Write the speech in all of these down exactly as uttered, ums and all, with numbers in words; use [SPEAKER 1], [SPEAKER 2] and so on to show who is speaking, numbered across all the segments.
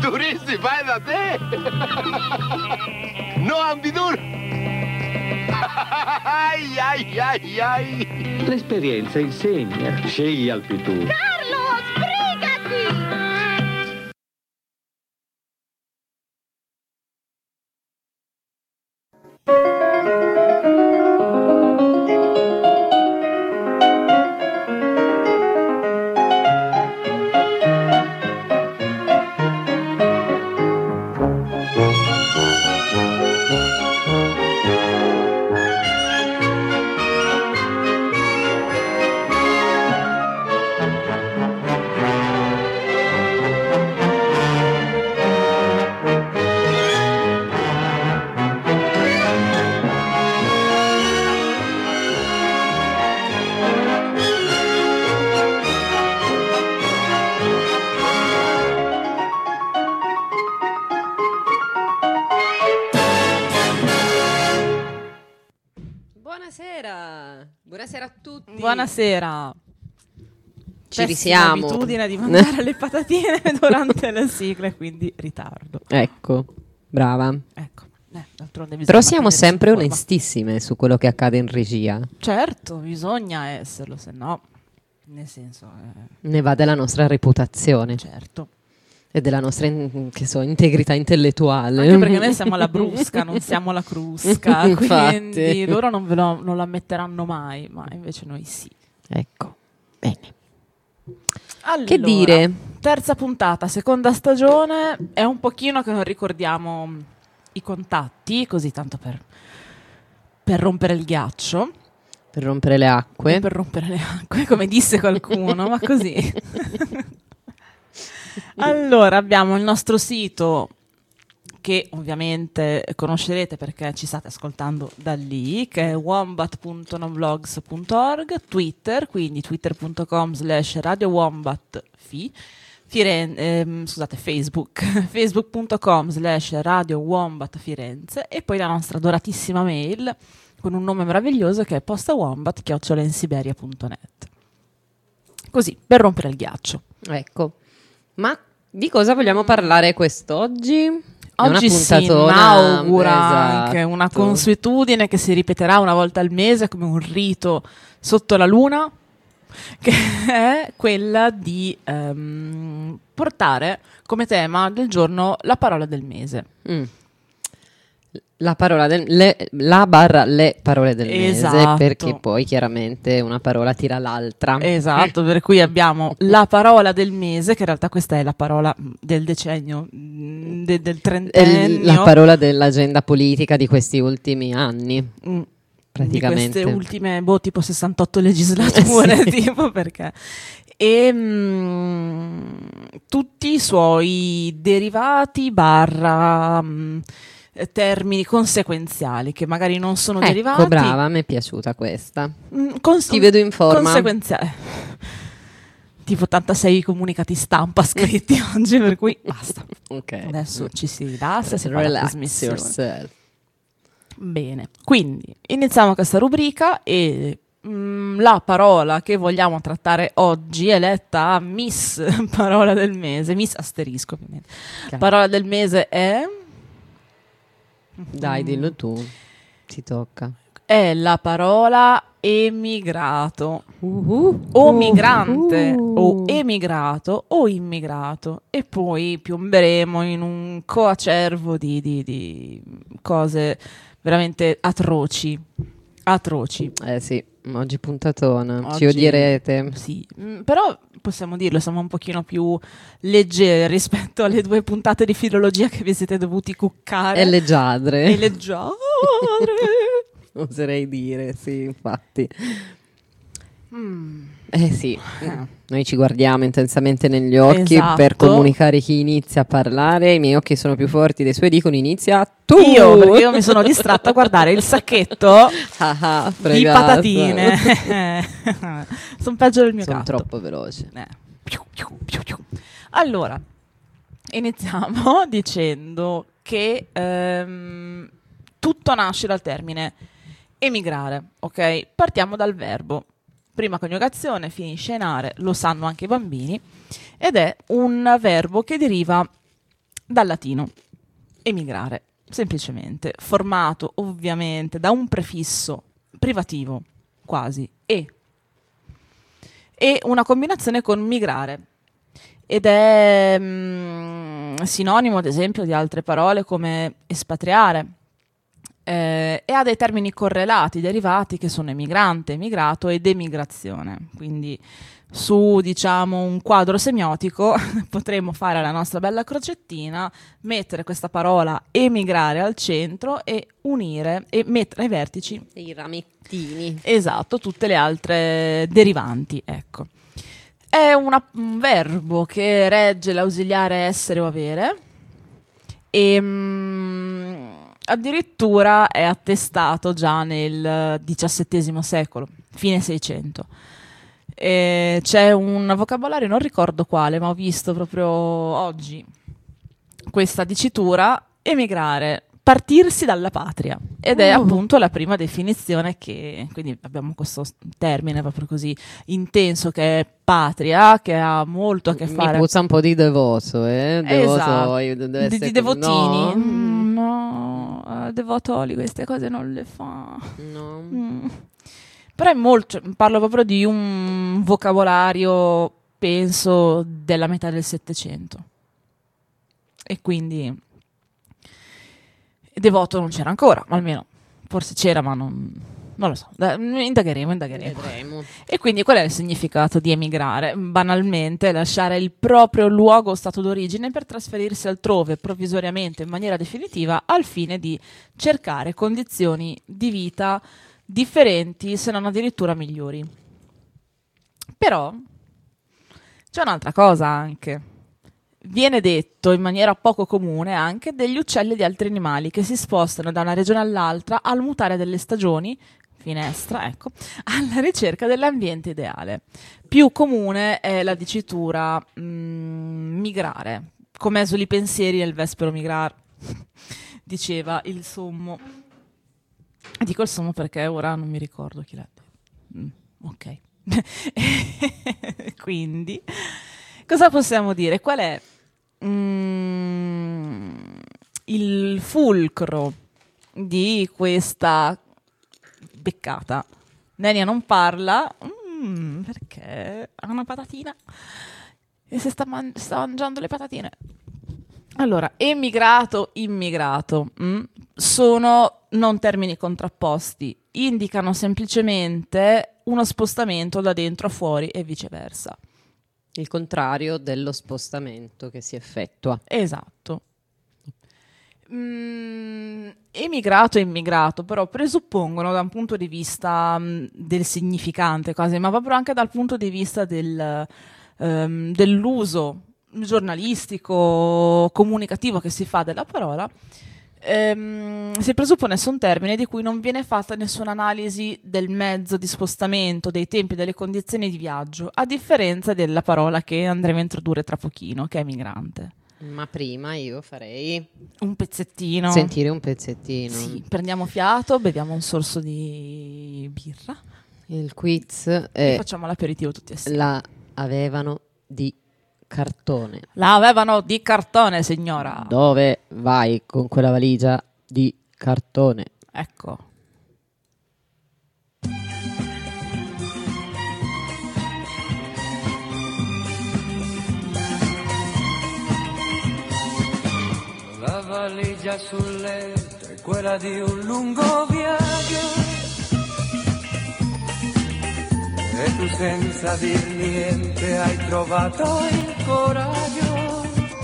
[SPEAKER 1] Turisti, fai da te! No ambidur! Ai ai ai ai!
[SPEAKER 2] L'esperienza insegna. Scegli al più tu.
[SPEAKER 3] Carlo, sbrigati!
[SPEAKER 4] Buonasera, buonasera a tutti.
[SPEAKER 5] Buonasera.
[SPEAKER 4] Ci risiamo.
[SPEAKER 5] L'abitudine di mandare le patatine durante la sigla, quindi ritardo.
[SPEAKER 4] Ecco, brava.
[SPEAKER 5] Ecco, eh, d'altronde bisogna
[SPEAKER 4] Però siamo
[SPEAKER 5] mantenersi
[SPEAKER 4] sempre
[SPEAKER 5] in forma.
[SPEAKER 4] onestissime su quello che accade in regia.
[SPEAKER 5] Certo, bisogna esserlo, se no, nel senso, eh,
[SPEAKER 4] Ne va della nostra reputazione
[SPEAKER 5] certo.
[SPEAKER 4] e della nostra in- che so, integrità intellettuale.
[SPEAKER 5] Anche perché noi siamo la brusca, non siamo la crusca,
[SPEAKER 4] Infatti.
[SPEAKER 5] quindi loro non, ve lo, non la metteranno mai, ma invece noi sì.
[SPEAKER 4] Ecco, bene.
[SPEAKER 5] Allora,
[SPEAKER 4] Che dire?
[SPEAKER 5] terza puntata, seconda stagione, è un pochino che non ricordiamo i contatti, così tanto per, per rompere il ghiaccio,
[SPEAKER 4] Per rompere le acque.
[SPEAKER 5] e per rompere le acque, come disse qualcuno, ma così. Allora, abbiamo il nostro sito, che ovviamente conoscerete perché ci state ascoltando da lì, che è wombat punto noblogs punto org, Twitter, quindi twitter punto com slash radio wombat fi, Firen- ehm, scusate, Facebook, facebook punto com slash radio wombat Firenze, e poi la nostra adoratissima mail con un nome meraviglioso che è postawombat chiocciola insiberia punto net. Così, per rompere il ghiaccio.
[SPEAKER 4] Ecco. Ma di cosa vogliamo parlare quest'oggi? È una
[SPEAKER 5] Oggi si
[SPEAKER 4] puntatona,
[SPEAKER 5] inaugura
[SPEAKER 4] esatto.
[SPEAKER 5] anche una consuetudine che si ripeterà una volta al mese come un rito sotto la luna, che è quella di ehm, portare come tema del giorno la parola del mese.
[SPEAKER 4] Mm. La parola del le, la barra le parole del
[SPEAKER 5] Esatto.
[SPEAKER 4] mese, perché poi chiaramente una parola tira l'altra.
[SPEAKER 5] Esatto, per cui abbiamo la parola del mese, che in realtà questa è la parola del decennio, mm, de- del
[SPEAKER 4] È
[SPEAKER 5] trentennio.
[SPEAKER 4] l- la parola dell'agenda politica di questi ultimi anni,
[SPEAKER 5] Mm.
[SPEAKER 4] praticamente.
[SPEAKER 5] Di queste ultime, boh, tipo sessantotto legislature,
[SPEAKER 4] Eh sì.
[SPEAKER 5] tipo, perché. E mm, tutti i suoi derivati barra mm, termini conseguenziali, che magari non sono
[SPEAKER 4] Ecco,
[SPEAKER 5] derivati.
[SPEAKER 4] brava, mi è piaciuta questa.
[SPEAKER 5] Mm, cons-
[SPEAKER 4] Ti vedo in forma.
[SPEAKER 5] Conseguenziali. Tipo ottantasei comunicati stampa scritti oggi, per cui basta.
[SPEAKER 4] Ok.
[SPEAKER 5] Adesso ci si rilassa, si fa la
[SPEAKER 4] Relax
[SPEAKER 5] trasmissione.
[SPEAKER 4] yourself.
[SPEAKER 5] Bene, quindi iniziamo questa rubrica e mm, la parola che vogliamo trattare oggi è letta a Miss Parola del Mese, Miss asterisco ovviamente.
[SPEAKER 4] Ok.
[SPEAKER 5] Parola del mese è...
[SPEAKER 4] Dai, dillo tu. Ti tocca.
[SPEAKER 5] È la parola emigrato,
[SPEAKER 4] Uh-huh.
[SPEAKER 5] o migrante,
[SPEAKER 4] Uh-huh.
[SPEAKER 5] o emigrato, o immigrato, e poi piomberemo in un coacervo di, di, di cose veramente atroci, atroci.
[SPEAKER 4] Eh sì, oggi puntatona. Ci
[SPEAKER 5] Oggi-
[SPEAKER 4] odierete.
[SPEAKER 5] Sì, mm, però possiamo dirlo, siamo un pochino più leggeri rispetto alle due puntate di filologia che vi siete dovuti cuccare.
[SPEAKER 4] E leggiadre.
[SPEAKER 5] E leggiadre.
[SPEAKER 4] Oserei dire, sì, infatti.
[SPEAKER 5] Mm.
[SPEAKER 4] Eh sì, noi ci guardiamo intensamente negli occhi
[SPEAKER 5] Esatto.
[SPEAKER 4] per comunicare chi inizia a parlare. I miei occhi sono più forti dei suoi, dicono inizia tu.
[SPEAKER 5] Io, perché io mi sono distratta a guardare il sacchetto
[SPEAKER 4] Ah, ah,
[SPEAKER 5] di
[SPEAKER 4] fregata.
[SPEAKER 5] patatine. Sono peggio del mio
[SPEAKER 4] Sono
[SPEAKER 5] gatto.
[SPEAKER 4] troppo veloce.
[SPEAKER 5] Eh. Piu, piu, piu, piu. Allora, iniziamo dicendo che ehm, tutto nasce dal termine emigrare, ok? Partiamo dal verbo. Prima coniugazione, finisce in are, lo sanno anche i bambini, ed è un verbo che deriva dal latino emigrare, semplicemente, formato ovviamente da un prefisso privativo, quasi, e, e una combinazione con migrare, ed è mh, sinonimo ad esempio di altre parole come espatriare, eh, e ha dei termini correlati, derivati, che sono emigrante, emigrato ed emigrazione. Quindi su, diciamo, un quadro semiotico potremmo fare la nostra bella crocettina, mettere questa parola emigrare al centro e unire e mettere ai vertici
[SPEAKER 4] I ramettini.
[SPEAKER 5] esatto tutte le altre derivanti, ecco. È una, un verbo che regge l'ausiliare essere o avere e mh, addirittura è attestato già nel diciassettesimo secolo, fine Seicento. E c'è un vocabolario, non ricordo quale, ma ho visto proprio oggi questa dicitura: emigrare, partirsi dalla patria, ed è
[SPEAKER 4] Oh.
[SPEAKER 5] appunto la prima definizione, che quindi abbiamo questo termine proprio così intenso che è patria, che ha molto a che fare.
[SPEAKER 4] Mi puzza un po' di devoto, eh? Devoto,
[SPEAKER 5] Esatto.
[SPEAKER 4] deve
[SPEAKER 5] di,
[SPEAKER 4] essere
[SPEAKER 5] di devotini.
[SPEAKER 4] No,
[SPEAKER 5] Mm, no, eh, devotoli queste cose non le fa.
[SPEAKER 4] no.
[SPEAKER 5] Mm. Però è molto, parlo proprio di un vocabolario, penso, della metà del Settecento. E quindi devoto non c'era ancora, ma almeno forse c'era, ma non, non lo so. Dai, indagheremo, indagheremo.
[SPEAKER 4] Vedremo.
[SPEAKER 5] E quindi qual è il significato di emigrare? Banalmente, lasciare il proprio luogo o stato d'origine per trasferirsi altrove provvisoriamente in maniera definitiva, al fine di cercare condizioni di vita differenti, se non addirittura migliori. Però c'è un'altra cosa anche. Viene detto in maniera poco comune anche degli uccelli e di altri animali che si spostano da una regione all'altra al mutare delle stagioni, finestra, ecco, alla ricerca dell'ambiente ideale. Più comune è la dicitura mm, migrare, come esuli pensieri nel vespero migrar, diceva il sommo. Dico il sommo perché ora non mi ricordo chi l'ha detto. Mm, ok. Quindi, cosa possiamo dire? Qual è mm, il fulcro di questa beccata? Nenia non parla mm, perché ha una patatina e si sta, man- sta mangiando le patatine. Allora, emigrato, immigrato mm, sono non termini contrapposti, indicano semplicemente uno spostamento da dentro a fuori e viceversa.
[SPEAKER 4] Il contrario dello spostamento che si effettua.
[SPEAKER 5] Esatto. Mm, emigrato e immigrato però presuppongono da un punto di vista mm, del significante quasi, ma proprio anche dal punto di vista del, ehm, dell'uso giornalistico, comunicativo che si fa della parola, ehm, si presuppone sia un termine di cui non viene fatta nessuna analisi del mezzo di spostamento, dei tempi, delle condizioni di viaggio, a differenza della parola che andremo a introdurre tra pochino, che è migrante.
[SPEAKER 4] Ma prima io farei
[SPEAKER 5] Un pezzettino.
[SPEAKER 4] sentire un pezzettino.
[SPEAKER 5] Sì, prendiamo fiato, beviamo un sorso di birra
[SPEAKER 4] Il quiz
[SPEAKER 5] e
[SPEAKER 4] è
[SPEAKER 5] facciamo l'aperitivo tutti assieme.
[SPEAKER 4] la avevano di cartone.
[SPEAKER 5] La avevano di cartone, signora.
[SPEAKER 4] Dove vai con quella valigia di cartone?
[SPEAKER 5] Ecco.
[SPEAKER 6] La valigia sul letto è quella di un lungo viaggio e tu senza dir niente hai trovato il coraggio,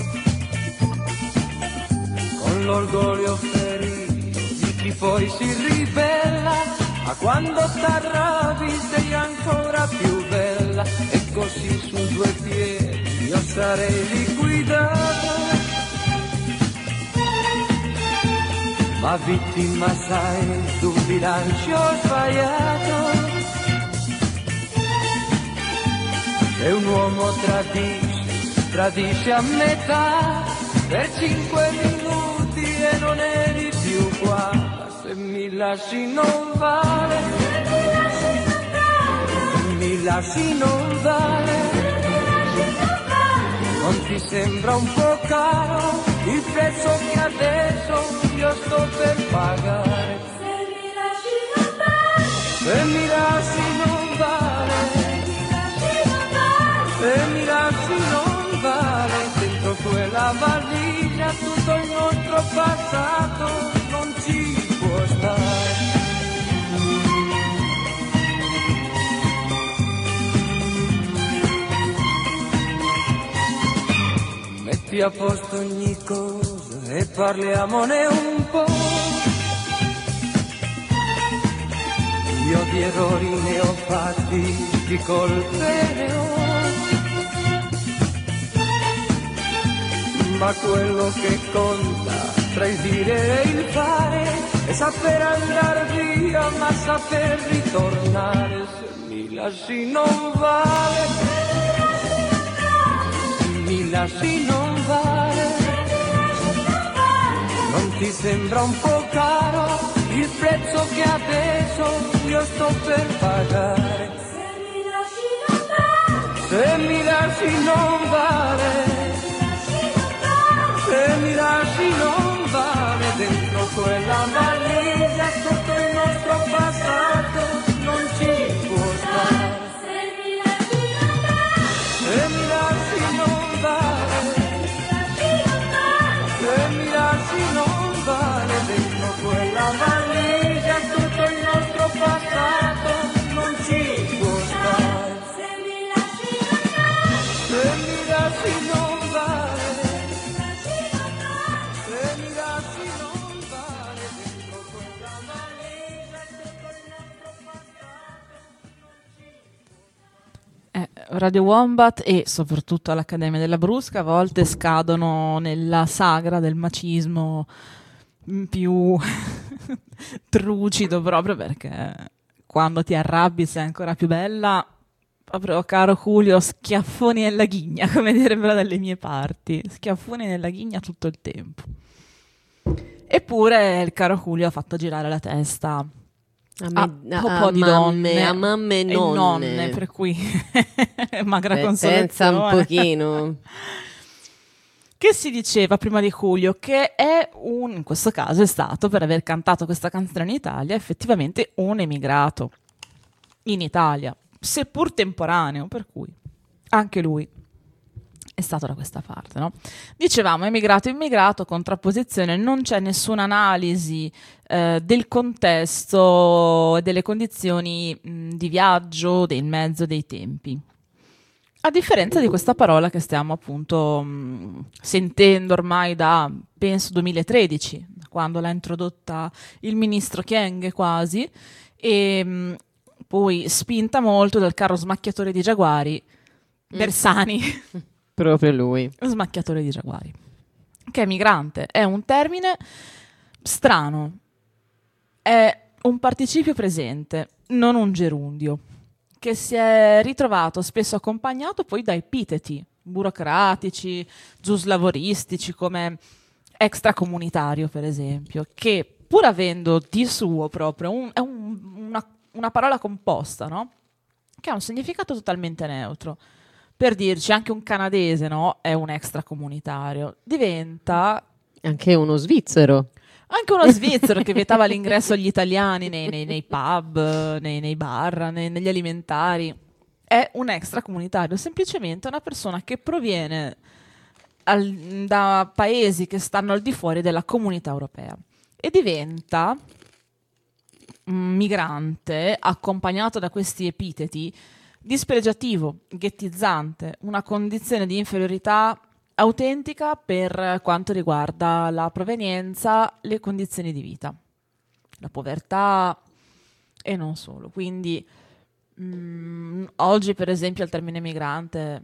[SPEAKER 6] con l'orgoglio ferito di chi poi si ribella, ma quando t'arrabbi sei ancora più bella, e così su due piedi io sarei liquidato, ma vittima sai d'un bilancio sbagliato. Se un uomo tradisce, tradisce a metà, per cinque minuti e non eri più qua, ma se mi lasci non vale, se mi lasci non vale, non ti sembra un po' caro? il prezzo che adesso io sto per pagare.
[SPEAKER 3] Se mi lasci non vale,
[SPEAKER 6] Se mi lasci non vale,
[SPEAKER 3] se mi lasci non vale.
[SPEAKER 6] se mi lasci non vale, dentro quella valigia tutto il nostro passato non ci può stare. Metti a posto ogni cosa e parliamone un po'. Io di errori ne ho fatti, di colpe ne ho. Ma quello che conta tra il dire e il fare è saper andare via, ma saper ritornare. Se mi lasci non vale, se mi lasci non vale. Non ti sembra un po' caro il prezzo che adesso io sto per pagare?
[SPEAKER 3] Se mi lasci non vale,
[SPEAKER 6] Se mi lasci non vale, se mi lasci non vale, dentro quella valigia tutto il nostro passato non ci può stare.
[SPEAKER 3] se mi lasci non vale,
[SPEAKER 6] Se mi lasci non vale, se mi lasci non vale, dentro quella valigia tutto il nostro passato non ci può stare.
[SPEAKER 3] se mi lasci non vale,
[SPEAKER 6] Se mi lasci non vale, se mi lasci non vale, dentro quella valigia tutto il nostro passato.
[SPEAKER 5] Eh, Radio Wombat e soprattutto all'Accademia della Brusca a volte scadono nella sagra del macismo mm, più trucido, proprio perché quando ti arrabbi sei ancora più bella. Proprio, caro Julio, schiaffoni nella ghigna, come direbbero dalle mie parti, schiaffoni nella ghigna tutto il tempo. Eppure il caro Julio ha fatto girare la testa
[SPEAKER 4] A,
[SPEAKER 5] a
[SPEAKER 4] me,
[SPEAKER 5] un po'
[SPEAKER 4] a
[SPEAKER 5] di
[SPEAKER 4] mamme,
[SPEAKER 5] donne
[SPEAKER 4] a mamme e
[SPEAKER 5] e
[SPEAKER 4] nonne,
[SPEAKER 5] nonne, per cui magra
[SPEAKER 4] Beh,
[SPEAKER 5] consolazione.
[SPEAKER 4] pensa un pochino.
[SPEAKER 5] Che si diceva prima di Julio che è un, in questo caso è stato, per aver cantato questa canzone in Italia, effettivamente un emigrato in Italia, seppur temporaneo, per cui anche lui è stato da questa parte, no? Dicevamo emigrato immigrato, contrapposizione, non c'è nessuna analisi eh, del contesto e delle condizioni mh, di viaggio, del mezzo, dei tempi. A differenza di questa parola che stiamo appunto mh, sentendo ormai da, penso, duemilatredici, quando l'ha introdotta il ministro Kyenge quasi, e mh, poi spinta molto dal caro smacchiatore di giaguari, Bersani.
[SPEAKER 4] Proprio lui.
[SPEAKER 5] Smacchiatore di giaguari, che è migrante, è un termine strano, è un participio presente, non un gerundio, che si è ritrovato spesso accompagnato poi da epiteti burocratici, giuslavoristici, come extracomunitario per esempio, che pur avendo di suo proprio un, è un, una, una parola composta, no? Che ha un significato totalmente neutro. Per dirci, anche un canadese, no? È un extracomunitario. Diventa
[SPEAKER 4] Anche uno svizzero.
[SPEAKER 5] anche uno svizzero che vietava l'ingresso agli italiani nei, nei- nei pub, nei, nei bar, nei- negli alimentari. È un extracomunitario, semplicemente una persona che proviene al- da paesi che stanno al di fuori della comunità europea e diventa un migrante accompagnato da questi epiteti dispregiativo, ghettizzante, una condizione di inferiorità autentica per quanto riguarda la provenienza, le condizioni di vita, la povertà e non solo. Quindi mh, oggi, per esempio, al termine migrante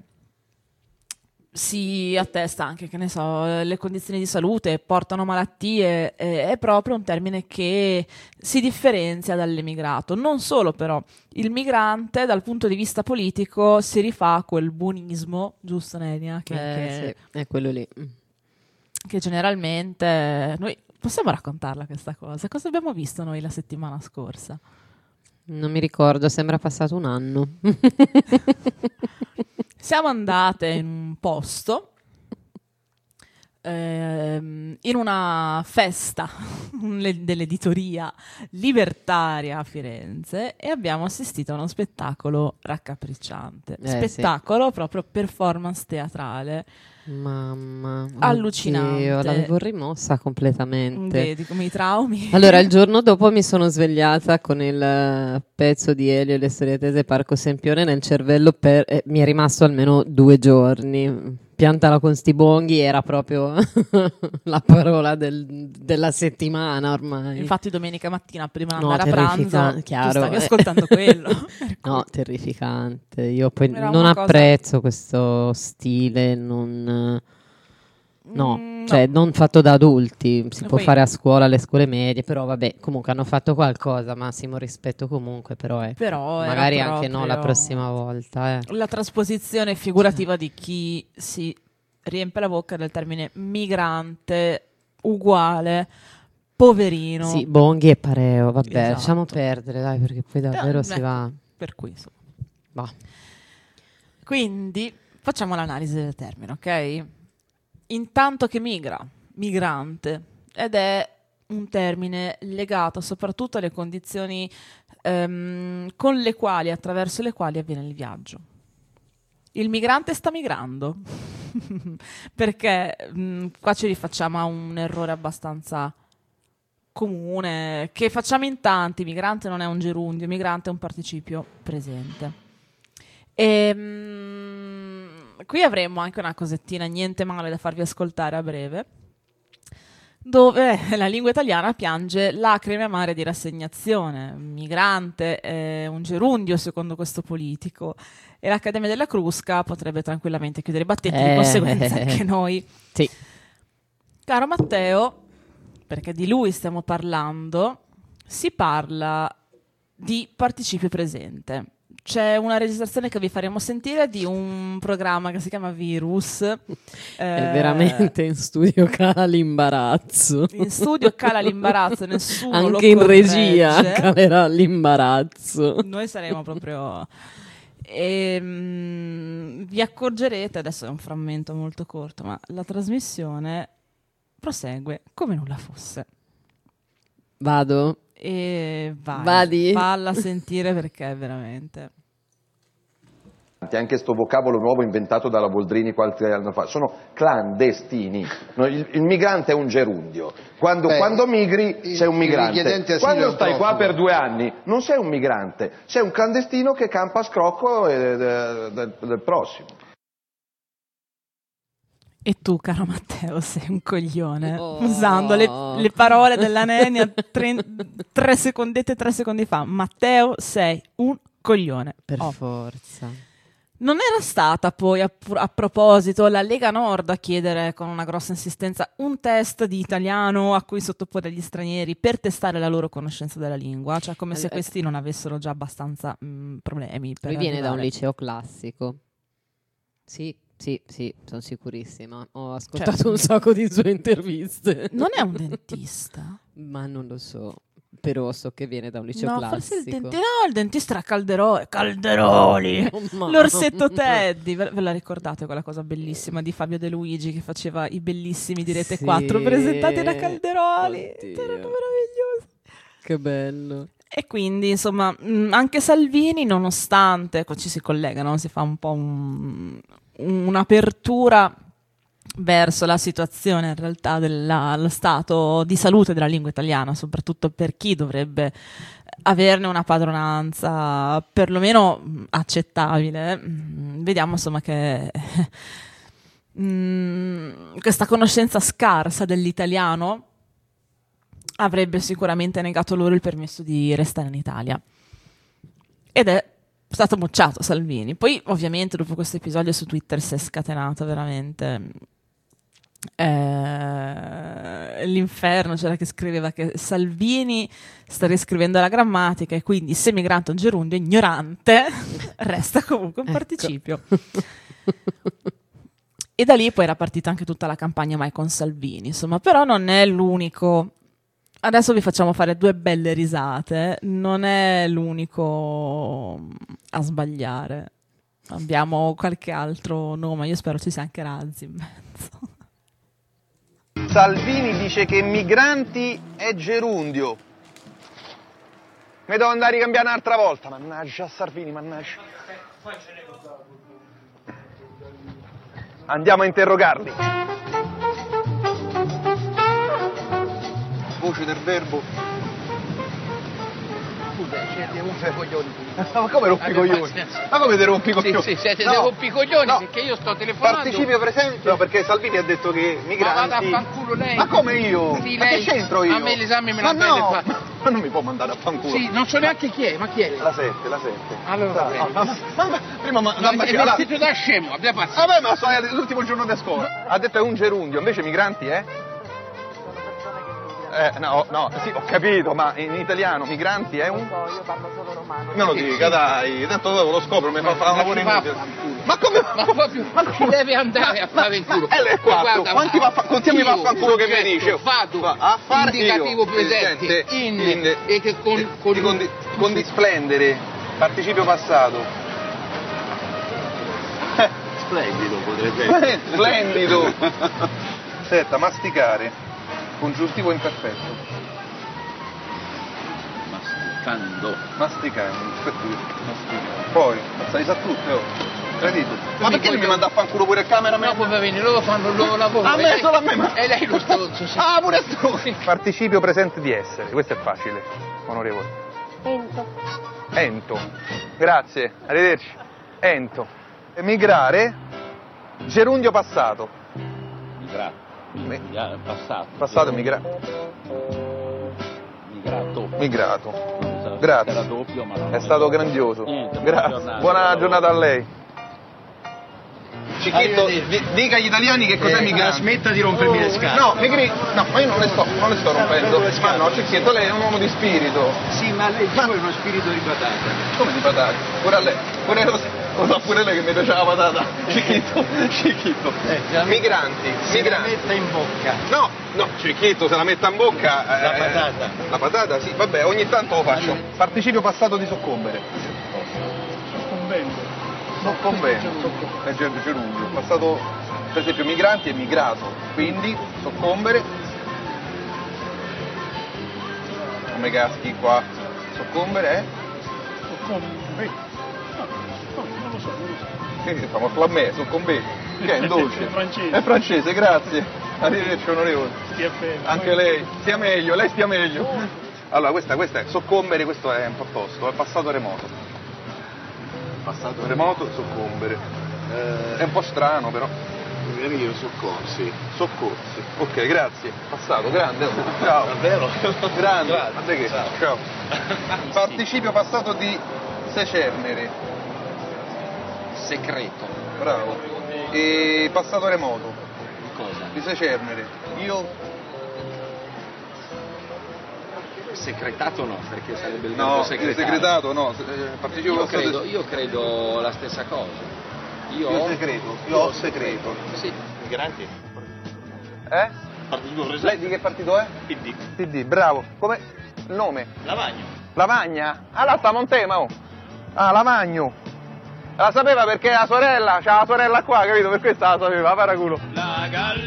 [SPEAKER 5] si attesta anche, che ne so, le condizioni di salute, portano malattie, eh, è proprio un termine che si differenzia dall'emigrato. Non solo però, il migrante dal punto di vista politico si rifà a quel buonismo, giusto Nenia? Che,
[SPEAKER 4] Eh,
[SPEAKER 5] che-
[SPEAKER 4] sì, è quello lì.
[SPEAKER 5] che generalmente noi possiamo raccontarla questa cosa. Cosa abbiamo visto noi la settimana scorsa?
[SPEAKER 4] Non mi ricordo, sembra passato un anno.
[SPEAKER 5] Siamo andate in un posto ehm, in una festa dell'editoria libertaria a Firenze e abbiamo assistito a uno spettacolo raccapricciante.
[SPEAKER 4] Eh,
[SPEAKER 5] spettacolo sì. Proprio performance teatrale.
[SPEAKER 4] Mamma,
[SPEAKER 5] allucinante.
[SPEAKER 4] Io l'avevo rimossa completamente.
[SPEAKER 5] Vedi come i traumi.
[SPEAKER 4] Allora, il giorno dopo mi sono svegliata con il uh, pezzo di Elio e le storie tese Parco Sempione nel cervello per, eh, mi è rimasto almeno due giorni. Piantala con sti bonghi era proprio la parola del- della settimana ormai.
[SPEAKER 5] Infatti domenica mattina prima di
[SPEAKER 4] No,
[SPEAKER 5] andare a pranzo
[SPEAKER 4] terrificante, chiaro.
[SPEAKER 5] tu stavi ascoltando quello.
[SPEAKER 4] No, terrificante. Io poi
[SPEAKER 5] Era
[SPEAKER 4] non
[SPEAKER 5] una cosa-
[SPEAKER 4] apprezzo questo stile, non... No,
[SPEAKER 5] Mm,
[SPEAKER 4] cioè
[SPEAKER 5] no.
[SPEAKER 4] non fatto da adulti, si
[SPEAKER 5] E
[SPEAKER 4] può
[SPEAKER 5] poi-
[SPEAKER 4] fare a scuola, alle scuole medie, però vabbè, comunque hanno fatto qualcosa, massimo rispetto comunque, però è...
[SPEAKER 5] Però era
[SPEAKER 4] Magari anche no la
[SPEAKER 5] proprio
[SPEAKER 4] prossima volta, eh.
[SPEAKER 5] la trasposizione figurativa di chi si riempie la bocca del termine migrante uguale, poverino.
[SPEAKER 4] Sì, Bonghi e Pareo, vabbè,
[SPEAKER 5] Esatto.
[SPEAKER 4] lasciamo perdere, dai, perché poi davvero
[SPEAKER 5] Eh,
[SPEAKER 4] si
[SPEAKER 5] beh,
[SPEAKER 4] va...
[SPEAKER 5] Per cui insomma.
[SPEAKER 4] va.
[SPEAKER 5] Quindi facciamo l'analisi del termine, ok? Intanto che migra, migrante, ed è un termine legato soprattutto alle condizioni ehm, con le quali, attraverso le quali avviene il viaggio. Il migrante sta migrando, perché mh, qua ci rifacciamo a un errore abbastanza comune, che facciamo in tanti. Migrante non è un gerundio, migrante è un participio presente. E, mm, qui avremo anche una cosettina, niente male da farvi ascoltare a breve, dove la lingua italiana piange lacrime amare di rassegnazione. Migrante è un gerundio secondo questo politico e l'Accademia della Crusca potrebbe tranquillamente chiudere i battenti, di
[SPEAKER 4] Eh.
[SPEAKER 5] conseguenza anche noi.
[SPEAKER 4] Sì.
[SPEAKER 5] Caro Matteo, perché di lui stiamo parlando, si parla di participio presente. C'è una registrazione che vi faremo sentire di un programma che si chiama Virus.
[SPEAKER 4] È
[SPEAKER 5] Eh,
[SPEAKER 4] veramente in studio cala l'imbarazzo.
[SPEAKER 5] In studio cala l'imbarazzo, nessuno lo
[SPEAKER 4] Anche in regia
[SPEAKER 5] corregge.
[SPEAKER 4] calerà l'imbarazzo.
[SPEAKER 5] Noi saremo proprio... Ehm, vi accorgerete, adesso è un frammento molto corto, ma la trasmissione prosegue come nulla fosse.
[SPEAKER 4] Vado?
[SPEAKER 5] E vai,
[SPEAKER 4] Vadi?
[SPEAKER 5] falla sentire perché è veramente...
[SPEAKER 7] Anche sto vocabolo nuovo inventato dalla Boldrini qualche anno fa, sono clandestini. No, il, il migrante è un gerundio. Quando,
[SPEAKER 8] Beh,
[SPEAKER 7] quando migri
[SPEAKER 8] il-
[SPEAKER 7] sei un
[SPEAKER 8] il
[SPEAKER 7] migrante.
[SPEAKER 8] richiedente asilo
[SPEAKER 7] Quando
[SPEAKER 8] è un
[SPEAKER 7] stai qua
[SPEAKER 8] profugo.
[SPEAKER 7] per due anni non sei un migrante, sei un clandestino che campa a scrocco eh, de- de- del prossimo.
[SPEAKER 5] E tu, caro Matteo, sei un coglione.
[SPEAKER 4] Oh.
[SPEAKER 5] Usando le, le parole della Nenia tre, tre secondette, tre secondi fa. Matteo, sei un coglione.
[SPEAKER 4] Per
[SPEAKER 5] Oh.
[SPEAKER 4] forza.
[SPEAKER 5] Non era stata poi, a, a proposito, la Lega Nord a chiedere con una grossa insistenza un test di italiano a cui sottoporre gli stranieri per testare la loro conoscenza della lingua? Cioè come se
[SPEAKER 4] Allora-
[SPEAKER 5] questi non avessero già abbastanza mh, problemi. Per
[SPEAKER 4] Lui viene da un
[SPEAKER 5] arrivare.
[SPEAKER 4] liceo classico. Sì, sì, sì, sono sicurissima. Ho ascoltato
[SPEAKER 5] Cioè-
[SPEAKER 4] un sacco di sue interviste.
[SPEAKER 5] Non è un dentista?
[SPEAKER 4] Ma non lo so. Però so che viene da un liceo
[SPEAKER 5] No,
[SPEAKER 4] classico.
[SPEAKER 5] forse il dentista. No, il dentista era Calderoli. Calderoli!
[SPEAKER 4] Oh, mamma.
[SPEAKER 5] L'orsetto Teddy. Ve, ve la ricordate quella cosa bellissima di Fabio De Luigi che faceva i bellissimi di Rete
[SPEAKER 4] Sì.
[SPEAKER 5] quattro presentati da Calderoli?
[SPEAKER 4] Oddio.
[SPEAKER 5] Erano meravigliosi.
[SPEAKER 4] Che bello.
[SPEAKER 5] E quindi, insomma, mh, anche Salvini, nonostante, ecco, ci si collega, no? Si fa un po' un- un'apertura verso la situazione in realtà dello stato di salute della lingua italiana, soprattutto per chi dovrebbe averne una padronanza perlomeno mh, accettabile. Mh, Vediamo insomma che mh, questa conoscenza scarsa dell'italiano avrebbe sicuramente negato loro il permesso di restare in Italia. Ed è stato bocciato Salvini. Poi, ovviamente, dopo questo episodio su Twitter si è scatenato veramente eh, l'inferno. C'era chi scriveva che Salvini sta riscrivendo la grammatica e quindi se migrante è un gerundio, ignorante resta comunque un
[SPEAKER 4] Ecco.
[SPEAKER 5] participio. E da lì poi era partita anche tutta la campagna Mai con Salvini, insomma, però non è l'unico. Adesso vi facciamo fare due belle risate, non è l'unico a sbagliare. Abbiamo qualche altro nome, io spero ci sia anche Razzi in mezzo.
[SPEAKER 7] Salvini dice che migranti è gerundio. Mi devo andare a ricambiare un'altra volta. Mannaggia Salvini, mannaggia. Andiamo a interrogarli. Voce del verbo. Ma come rompi i coglioni? Ma come ti rompi i coglioni?
[SPEAKER 1] Sì, sì, siete
[SPEAKER 7] No,
[SPEAKER 1] dei rompicoglioni
[SPEAKER 7] no.
[SPEAKER 1] perché io sto telefonando.
[SPEAKER 7] Participio presente? No, perché Salvini ha detto che
[SPEAKER 1] Ma
[SPEAKER 7] migranti...
[SPEAKER 1] vada a fanculo lei.
[SPEAKER 7] Ma come io?
[SPEAKER 1] Sì,
[SPEAKER 7] Ma
[SPEAKER 1] lei.
[SPEAKER 7] che c'entro io?
[SPEAKER 1] A me l'esame me
[SPEAKER 7] Ma
[SPEAKER 1] l'ha bene
[SPEAKER 7] no,
[SPEAKER 1] fatto.
[SPEAKER 7] ma non mi può mandare a fanculo.
[SPEAKER 1] Sì, non so neanche chi è, ma chi è?
[SPEAKER 7] La sette, la sette.
[SPEAKER 1] Allora va bene.
[SPEAKER 7] ma, ma, ma, ma, prima ma,
[SPEAKER 1] No,
[SPEAKER 7] ma,
[SPEAKER 1] è
[SPEAKER 7] ma,
[SPEAKER 1] vestito da scemo, abbia pazienza.
[SPEAKER 7] vabbè, ma sono l'ultimo giorno di scuola. Ha detto è un gerundio, invece migranti è? Eh, no, no, sì, ho capito, ma in italiano migranti è un...
[SPEAKER 8] Io parlo solo romano.
[SPEAKER 7] Me lo dica, dai, tanto dopo lo scopro, mi fa fare un lavoro inutile. Ma come?
[SPEAKER 1] Ma proprio,
[SPEAKER 7] Ma
[SPEAKER 1] ci deve andare a fare in culo.
[SPEAKER 7] Ma L è quattro, quanti vaffa- quantiami vaffanculo che mi dice?
[SPEAKER 1] Vado,
[SPEAKER 7] Va a fare
[SPEAKER 1] indicativo
[SPEAKER 7] io,
[SPEAKER 1] presente,
[SPEAKER 7] presente,
[SPEAKER 1] in,
[SPEAKER 7] in-
[SPEAKER 1] e che con, con,
[SPEAKER 7] con, di, con di splendere, participio passato.
[SPEAKER 2] Splendido potrebbe
[SPEAKER 7] Splendido. Aspetta, masticare, congiuntivo imperfetto.
[SPEAKER 2] Masticando.
[SPEAKER 7] Masticando, aspetta, masticare. Poi, sai sa tutte, oh. Credito. Ma perché non mi manda a fanculo pure il cameraman?
[SPEAKER 1] No, poverini, loro fanno il loro lavoro.
[SPEAKER 7] A
[SPEAKER 1] e
[SPEAKER 7] me,
[SPEAKER 1] lei-
[SPEAKER 7] solo a me, ma...
[SPEAKER 1] E lei lo stronzo, sì.
[SPEAKER 7] Ah, pure stronzo. Participio presente di essere, questo è facile, onorevole.
[SPEAKER 8] Ento.
[SPEAKER 7] Ento. Grazie, arrivederci. Ento. Emigrare, gerundio passato.
[SPEAKER 2] Migrato. Migra- passato.
[SPEAKER 7] Passato, migra...
[SPEAKER 2] Migrato.
[SPEAKER 7] migrato.
[SPEAKER 2] Era
[SPEAKER 7] Grazie.
[SPEAKER 2] doppio, ma non
[SPEAKER 7] È stato grandioso.
[SPEAKER 2] Niente, buona
[SPEAKER 7] Grazie.
[SPEAKER 2] giornata.
[SPEAKER 7] Buona giornata a lei. Cicchitto, di- dica agli italiani che cos'è migrante.
[SPEAKER 2] Smetta di rompermi le scarpe.
[SPEAKER 7] No, Negri, no, ma io non le sto, non le sto rompendo. Ma no, Cicchietto, lei è un uomo di spirito.
[SPEAKER 2] Sì, ma lei è uno spirito di patata.
[SPEAKER 7] Come di patata? Pure a lei, pure lo, lo sa pure lei che mi piaceva la patata. Cicchitto, Cicchitto.
[SPEAKER 2] Eh,
[SPEAKER 7] Migranti,
[SPEAKER 2] Si la
[SPEAKER 7] migranti.
[SPEAKER 2] metta in bocca.
[SPEAKER 7] No, no, Cicchitto se la metta in bocca.
[SPEAKER 2] La
[SPEAKER 7] eh,
[SPEAKER 2] patata.
[SPEAKER 7] La patata, sì, vabbè, ogni tanto lo faccio. Participio passato di soccombere. Soccombendo. È ger- gerundio. Passato, per esempio, migranti è migrato. Quindi, soccombere. Come caschi qua. Soccombere è? Quindi siamo flammè, soccombere. Che è in dolce?
[SPEAKER 9] È francese.
[SPEAKER 7] È francese, grazie. Arrivederci onorevole.
[SPEAKER 9] Stia bene.
[SPEAKER 7] Anche lei, stia meglio, lei stia meglio. Allora, questa, questa è soccombere, questo è un po' tosto, è passato remoto. Passato remoto, soccombere. Eh, è un po' strano però.
[SPEAKER 2] Io soccorsi.
[SPEAKER 7] Soccorsi. Ok, grazie. Passato, grande. oh. Ciao.
[SPEAKER 2] Davvero?
[SPEAKER 7] Grande.
[SPEAKER 2] Grazie.
[SPEAKER 7] Guarda che.
[SPEAKER 2] Ciao.
[SPEAKER 7] Ciao. Participio passato di secernere.
[SPEAKER 2] Secreto.
[SPEAKER 7] Bravo. E passato remoto.
[SPEAKER 2] Cosa?
[SPEAKER 7] Di secernere. Io.
[SPEAKER 2] Secretato no, perché sarebbe il
[SPEAKER 7] No,
[SPEAKER 2] verbo
[SPEAKER 7] il
[SPEAKER 2] segretario.
[SPEAKER 7] segretato no. se- eh, Participo
[SPEAKER 2] Io
[SPEAKER 7] passato
[SPEAKER 2] credo,
[SPEAKER 7] di...
[SPEAKER 2] io credo la stessa cosa. Io,
[SPEAKER 7] Io segreto. Io ho segreto.
[SPEAKER 2] Sì, migranti.
[SPEAKER 7] Eh?
[SPEAKER 2] Partito preso.
[SPEAKER 7] Lei di che partito è?
[SPEAKER 2] P D.
[SPEAKER 7] P D, bravo. Come? Il nome?
[SPEAKER 2] Lavagno.
[SPEAKER 7] Lavagna? Ah, là stiamo un tema, oh. Ah, Lavagno. La sapeva perché la sorella, c'ha la sorella qua, capito? Per questo la sapeva, paraculo.
[SPEAKER 3] La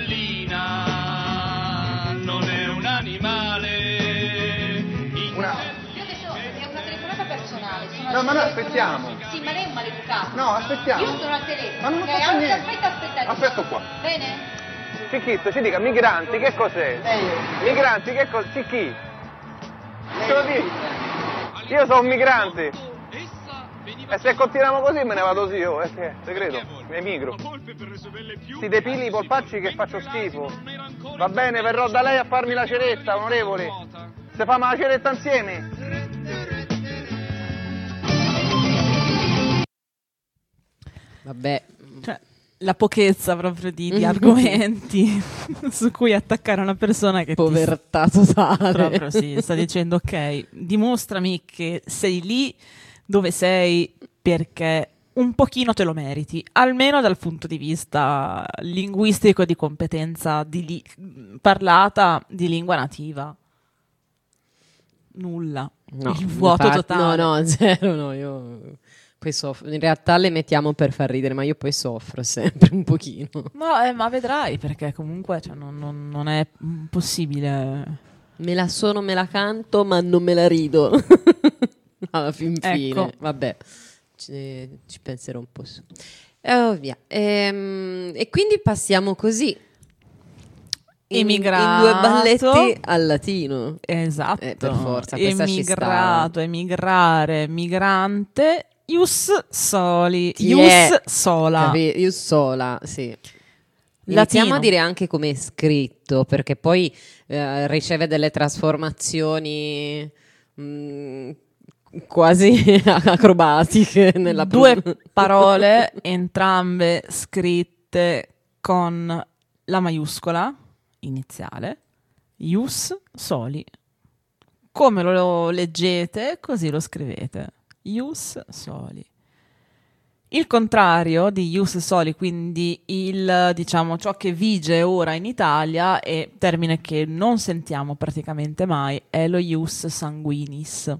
[SPEAKER 3] gallina non è un animale.
[SPEAKER 7] Una...
[SPEAKER 10] Io adesso è una telefonata personale. Sono
[SPEAKER 7] No,
[SPEAKER 10] al
[SPEAKER 7] ma noi
[SPEAKER 10] telefono.
[SPEAKER 7] aspettiamo.
[SPEAKER 10] Sì, ma lei è un maleducato.
[SPEAKER 7] No, aspettiamo.
[SPEAKER 10] Io sono al telefono.
[SPEAKER 7] Ma non
[SPEAKER 10] ok?
[SPEAKER 7] faccio
[SPEAKER 10] Anche,
[SPEAKER 7] niente.
[SPEAKER 10] aspetta, aspetta.
[SPEAKER 7] Aspetto qua.
[SPEAKER 10] Bene?
[SPEAKER 7] Cicchitto, ci dica, migranti, che cos'è? Migranti, che cos'è? Cicchi? Ce lo dici? Io sono un migrante. E se continuiamo così me ne vado sì, io, è che, segreto, emigro. Si depili i polpacci che faccio schifo. Va bene, verrò da lei a farmi la ceretta, onorevole. Se famo la ceretta insieme.
[SPEAKER 4] Vabbè,
[SPEAKER 5] Cioè, la pochezza proprio di, di argomenti su cui attaccare una persona che ti
[SPEAKER 4] povertà totale.
[SPEAKER 5] proprio sì, sta dicendo ok, dimostrami che sei lì dove sei perché un pochino te lo meriti, almeno dal punto di vista linguistico e di competenza di li- parlata di lingua nativa. Nulla.
[SPEAKER 4] No,
[SPEAKER 5] Il vuoto
[SPEAKER 4] infatti-
[SPEAKER 5] totale.
[SPEAKER 4] No, no, zero, no, io Poi soffro. In realtà le mettiamo per far ridere, ma io poi soffro sempre un pochino.
[SPEAKER 5] No, eh, ma vedrai, perché comunque cioè, non, non- non è possibile.
[SPEAKER 4] Me la sono, me la canto, ma non me la rido. Alla fin fine.
[SPEAKER 5] Ecco.
[SPEAKER 4] Vabbè, ci, ci penserò un po' su. E oh, via. Ehm, e quindi passiamo così. In,
[SPEAKER 5] Emigrato.
[SPEAKER 4] in due balletti al latino.
[SPEAKER 5] Esatto.
[SPEAKER 4] Eh, per forza, questa ci
[SPEAKER 5] Emigrato, emigrare, migrante, ius soli,
[SPEAKER 4] Ti
[SPEAKER 5] ius
[SPEAKER 4] è-
[SPEAKER 5] sola.
[SPEAKER 4] Capi- Io sola, sì.
[SPEAKER 5] Latino.
[SPEAKER 4] Iniziamo a dire anche come è scritto, perché poi eh, riceve delle trasformazioni mh, quasi acrobatiche nella
[SPEAKER 5] Due
[SPEAKER 4] pro-
[SPEAKER 5] parole, entrambe scritte con la maiuscola iniziale, ius soli. Come lo leggete, così lo scrivete. Ius soli. Il contrario di ius soli, quindi il, diciamo, ciò che vige ora in Italia, è termine che non sentiamo praticamente mai, è lo ius sanguinis.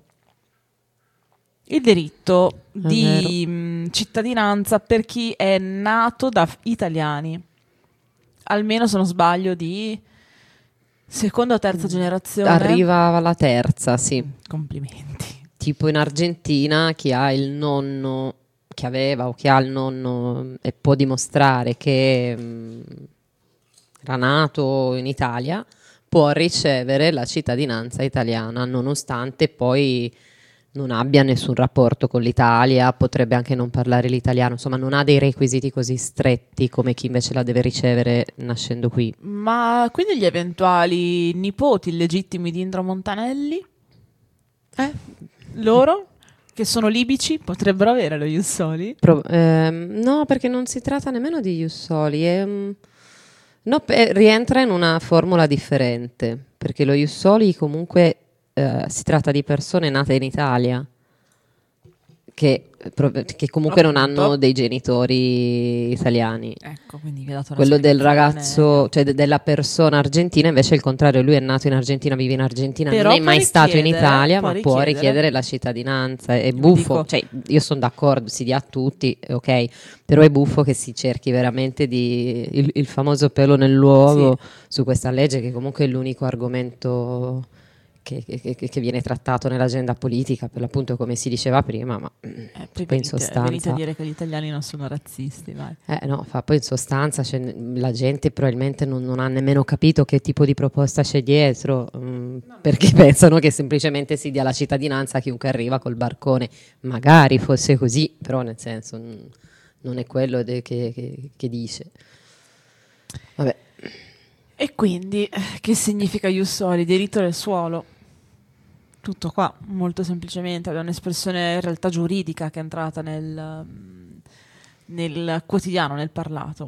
[SPEAKER 5] Il diritto di mh, cittadinanza per chi è nato da f- italiani, almeno se non sbaglio di seconda o terza generazione.
[SPEAKER 4] Arriva alla terza, sì.
[SPEAKER 5] Complimenti.
[SPEAKER 4] Tipo in Argentina chi ha il nonno, che aveva o chi ha il nonno e può dimostrare che mh, era nato in Italia, può ricevere la cittadinanza italiana, nonostante poi non abbia nessun rapporto con l'Italia, potrebbe anche non parlare l'italiano, insomma non ha dei requisiti così stretti come chi invece la deve ricevere nascendo qui.
[SPEAKER 5] Ma quindi gli eventuali nipoti illegittimi di Indro Montanelli? Eh? Loro? Che sono libici? Potrebbero avere lo ius soli?
[SPEAKER 4] Pro- ehm, no, perché non si tratta nemmeno di ius soli, è, mm, no, pe- rientra in una formula differente, perché lo ius soli comunque eh, si tratta di persone nate in Italia, che, pro- che comunque non
[SPEAKER 5] Appunto.
[SPEAKER 4] hanno dei genitori italiani.
[SPEAKER 5] Ecco, quindi vi ho dato una
[SPEAKER 4] Quello del
[SPEAKER 5] spiegazione.
[SPEAKER 4] ragazzo, cioè de- della persona argentina, invece è il contrario, lui è nato in Argentina, vive in Argentina,
[SPEAKER 5] Però
[SPEAKER 4] non è
[SPEAKER 5] può
[SPEAKER 4] mai stato in
[SPEAKER 5] richiedere-
[SPEAKER 4] Italia,
[SPEAKER 5] può
[SPEAKER 4] ma può
[SPEAKER 5] richiedere.
[SPEAKER 4] richiedere la cittadinanza. È
[SPEAKER 5] Io
[SPEAKER 4] buffo,
[SPEAKER 5] dico-
[SPEAKER 4] cioè io sono d'accordo, si dia a tutti, ok, però è buffo che si cerchi veramente di il, il famoso pelo nell'uovo su questa legge, che comunque è l'unico argomento che, che- che- che viene trattato nell'agenda politica, per l'appunto come si diceva prima, ma
[SPEAKER 5] Eh, poi
[SPEAKER 4] poi in
[SPEAKER 5] venite,
[SPEAKER 4] sostanza...
[SPEAKER 5] venite a dire che gli italiani non sono razzisti, vai.
[SPEAKER 4] Eh no, fa, poi in sostanza cioè, la gente probabilmente non, non ha nemmeno capito che tipo di proposta c'è dietro, mm, perché pensano che semplicemente si dia la cittadinanza a chiunque arriva col barcone. Magari fosse così, però nel senso mm, non è quello de- che, che- che dice. Vabbè,
[SPEAKER 5] E quindi, eh, che significa ius soli? Diritto del suolo. Tutto qua, molto semplicemente. È un'espressione in realtà giuridica che è entrata nel, mm, nel quotidiano, nel parlato.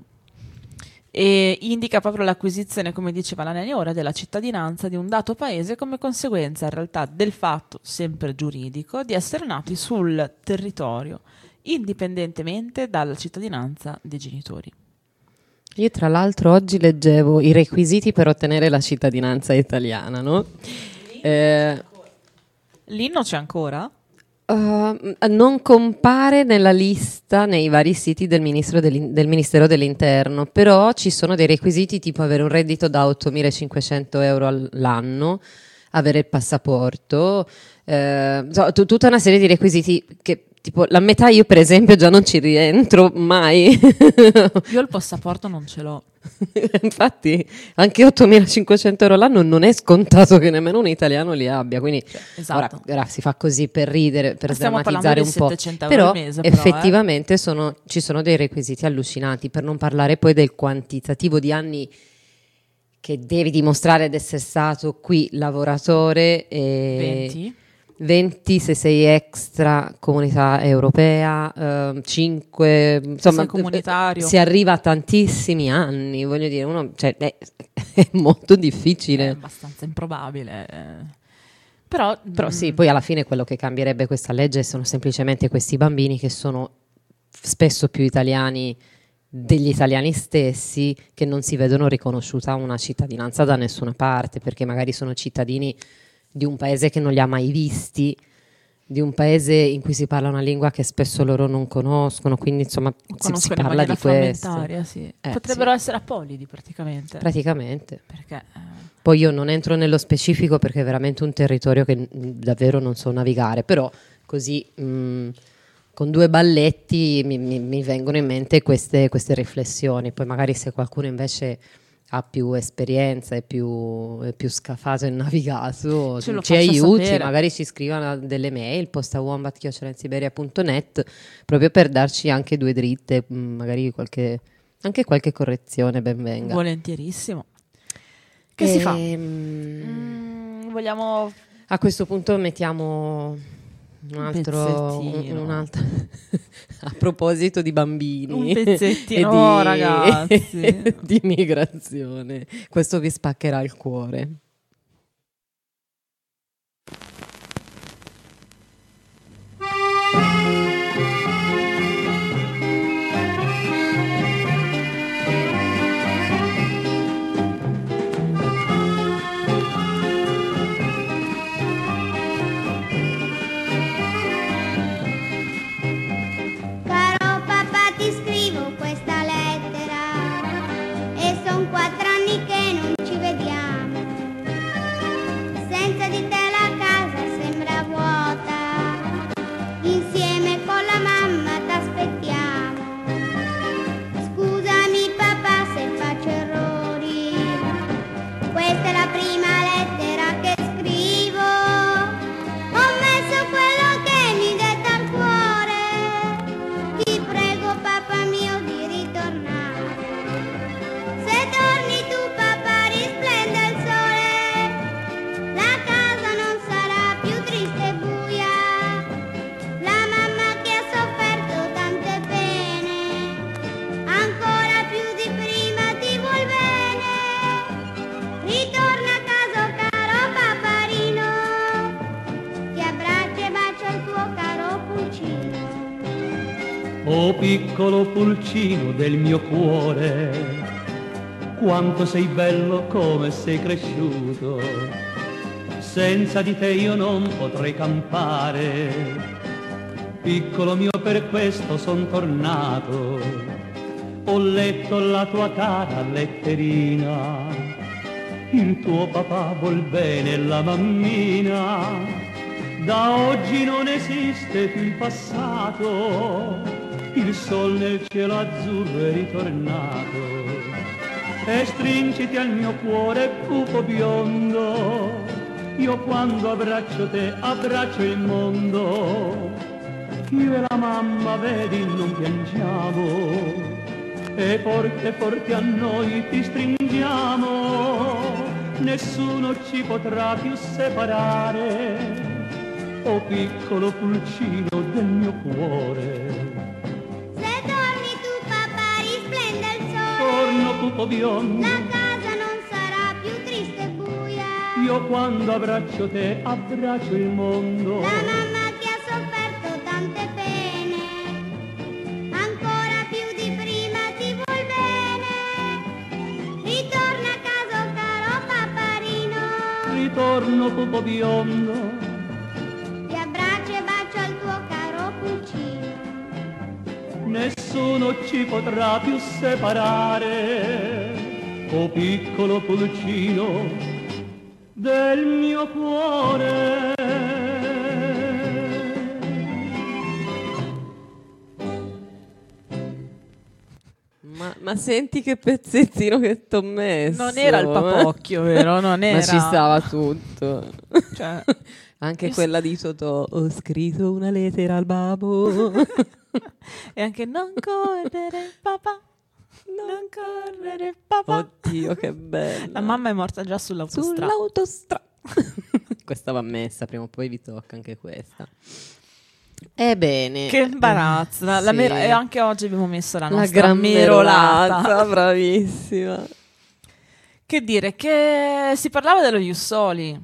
[SPEAKER 5] E indica proprio l'acquisizione, come diceva la Neni ora, della cittadinanza di un dato paese come conseguenza in realtà del fatto, sempre giuridico, di essere nati sul territorio, indipendentemente dalla cittadinanza dei genitori.
[SPEAKER 4] io tra l'altro oggi leggevo i requisiti per ottenere la cittadinanza italiana, no? Eh,
[SPEAKER 5] L'inno c'è ancora?
[SPEAKER 4] Uh, non compare nella lista nei vari siti del, ministro dell'in- del Ministero dell'Interno, però ci sono dei requisiti tipo avere un reddito da ottomilacinquecento euro all'anno, avere il passaporto, eh, so, t- tutta una serie di requisiti che tipo la metà io per esempio già non ci rientro mai.
[SPEAKER 5] Io il passaporto non ce l'ho.
[SPEAKER 4] Infatti anche ottomilacinquecento euro l'anno non è scontato che nemmeno un italiano li abbia, quindi
[SPEAKER 5] Esatto.
[SPEAKER 4] ora, ora si fa così per ridere, per
[SPEAKER 5] Stiamo
[SPEAKER 4] sdrammatizzare un
[SPEAKER 5] parlando
[SPEAKER 4] po',
[SPEAKER 5] di settecento euro
[SPEAKER 4] però
[SPEAKER 5] al mese, però,
[SPEAKER 4] effettivamente sono- ci sono dei requisiti allucinanti, per non parlare poi del quantitativo di anni che devi dimostrare di essere stato qui lavoratore e
[SPEAKER 5] venti?
[SPEAKER 4] venti se sei extra comunità europea, ehm, cinque, insomma
[SPEAKER 5] sei comunitario.
[SPEAKER 4] si arriva a tantissimi anni, voglio dire, uno, cioè, è, è molto
[SPEAKER 5] È
[SPEAKER 4] difficile.
[SPEAKER 5] abbastanza improbabile. eh. Però,
[SPEAKER 4] Però
[SPEAKER 5] mm,
[SPEAKER 4] sì, poi alla fine quello che cambierebbe questa legge sono semplicemente questi bambini che sono spesso più italiani degli italiani stessi, che non si vedono riconosciuta una cittadinanza da nessuna parte, perché magari sono cittadini di un paese che non li ha mai visti, di un paese in cui si parla una lingua che spesso loro non conoscono, quindi insomma si, si parla di questo.
[SPEAKER 5] Sì.
[SPEAKER 4] Eh,
[SPEAKER 5] Potrebbero
[SPEAKER 4] sì.
[SPEAKER 5] essere apolidi praticamente.
[SPEAKER 4] Praticamente.
[SPEAKER 5] Perché, eh...
[SPEAKER 4] Poi io non entro nello specifico perché è veramente un territorio che mh, davvero non so navigare, però così mh, con due balletti mi, mi, mi vengono in mente queste, queste riflessioni. Poi magari se qualcuno invece ha più esperienza e più, è più scafato e navigato,
[SPEAKER 5] Ce lo
[SPEAKER 4] ci
[SPEAKER 5] faccia
[SPEAKER 4] aiuti,
[SPEAKER 5] sapere.
[SPEAKER 4] magari ci scrivano delle mail, posta wombat chiocciola in siberia punto net, proprio per darci anche due dritte, mh, magari qualche, anche qualche correzione ben venga.
[SPEAKER 5] Volentierissimo. Che si fa?
[SPEAKER 4] Ehm,
[SPEAKER 5] Mm, vogliamo...
[SPEAKER 4] A questo punto mettiamo un altro, un,
[SPEAKER 5] pezzettino.
[SPEAKER 4] un altro a proposito di bambini
[SPEAKER 5] Un pezzettino,
[SPEAKER 4] e di,
[SPEAKER 5] oh, ragazzi.
[SPEAKER 4] di migrazione. Questo vi spaccherà il cuore.
[SPEAKER 9] Caro papà, ti scrivo questa lettera e son quattro anni che non ci vediamo. Senza di te la casa sembra vuota, insieme con la mamma t'aspettiamo. Scusami papà se faccio errori, questa è la prima lettera che scrivo. Ho messo quello che mi detta al cuore, ti prego papà mio di ritornare. Se torni tu papà risplende il sole, la casa non sarà più triste e buia. La mamma che ha sofferto tante pene, ancora più di prima ti vuol bene. Ritorna a casa oh caro paparino, ti abbraccio e bacio il tuo caro pulcino.
[SPEAKER 6] Oh piccolo pulcino del mio cuore, quanto sei bello, come sei cresciuto. Senza di te io non potrei campare. Piccolo mio, per questo son tornato. Ho letto la tua cara letterina, il tuo papà vuol bene la mammina. Da oggi non esiste più il passato, il sol nel cielo azzurro è ritornato. E stringiti al mio cuore pupo biondo, io quando abbraccio te abbraccio il mondo. Io e la mamma vedi non piangiamo, e forte forte a noi ti stringiamo, nessuno ci potrà più separare. Oh piccolo pulcino del mio cuore,
[SPEAKER 9] Se torni tu papà risplende il sole,
[SPEAKER 6] torno pupo biondo,
[SPEAKER 9] la casa non sarà più triste e buia.
[SPEAKER 6] io quando abbraccio te abbraccio il mondo.
[SPEAKER 9] La mamma che ha sofferto tante pene, ancora più di prima ti vuol bene. Ritorna a casa oh caro paparino,
[SPEAKER 6] Ritorno pupo biondo,
[SPEAKER 9] ti abbraccio e bacio al tuo caro pulcino.
[SPEAKER 6] nessuno ci potrà più separare. Oh piccolo pulcino del mio cuore.
[SPEAKER 4] Ma, ma senti che pezzettino che t'ho messo.
[SPEAKER 5] Non era il papocchio, vero? Non era.
[SPEAKER 4] Ma ci stava tutto.
[SPEAKER 5] Cioè,
[SPEAKER 4] Anche
[SPEAKER 5] io
[SPEAKER 4] quella di Totò. Ho scritto una lettera al babbo.
[SPEAKER 5] E anche non correre papà, non correre papà.
[SPEAKER 4] Oddio, che bello.
[SPEAKER 5] La mamma è morta già sull'autostrada.
[SPEAKER 4] Sull'autostrada. Questa va messa, prima o poi vi tocca anche questa. Ebbene.
[SPEAKER 5] Che imbarazzo. La
[SPEAKER 4] Sì.
[SPEAKER 5] mer- e anche oggi abbiamo messo la
[SPEAKER 4] La
[SPEAKER 5] nostra
[SPEAKER 4] gran
[SPEAKER 5] merolata.
[SPEAKER 4] merolata, bravissima.
[SPEAKER 5] Che dire, che si parlava dello Jussoli.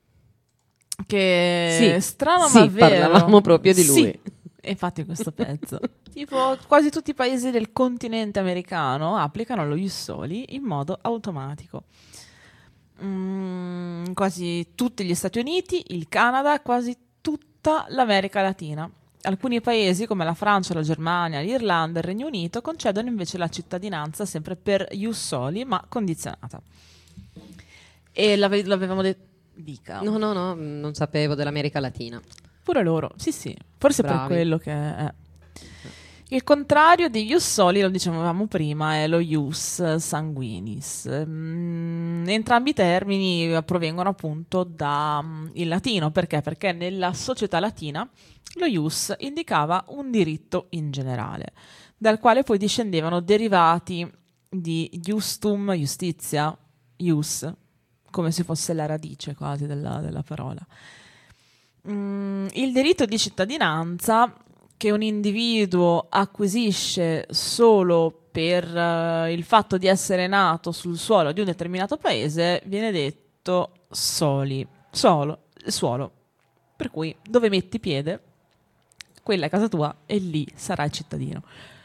[SPEAKER 5] Che
[SPEAKER 4] Sì,
[SPEAKER 5] strano
[SPEAKER 4] sì,
[SPEAKER 5] ma vero.
[SPEAKER 4] parlavamo proprio di lui.
[SPEAKER 5] Sì, infatti questo pezzo. Tipo quasi tutti i paesi del continente americano applicano lo Jussoli in modo automatico. Mm, quasi tutti gli Stati Uniti, il Canada, quasi tutte tutta l'America Latina. Alcuni paesi come la Francia, la Germania, l'Irlanda e il Regno Unito concedono invece la cittadinanza sempre per ius soli, ma condizionata. E l'ave- l'avevamo detto... Dica.
[SPEAKER 4] No, no, no, non sapevo dell'America Latina.
[SPEAKER 5] Pure loro, sì sì, forse per
[SPEAKER 4] Bravi.
[SPEAKER 5] quello che è. Il contrario di ius soli, lo dicevamo prima, è lo ius sanguinis. Mm, entrambi i termini provengono appunto dal latino. Perché? Perché nella società latina lo ius indicava un diritto in generale, dal quale poi discendevano derivati di iustum, justizia, ius, come se fosse la radice quasi della, della parola. Mm, il diritto di cittadinanza che un individuo acquisisce solo per uh, il fatto di essere nato sul suolo di un determinato paese viene detto soli, solo, suolo. Per cui dove metti piede, quella è casa tua e lì sarai cittadino.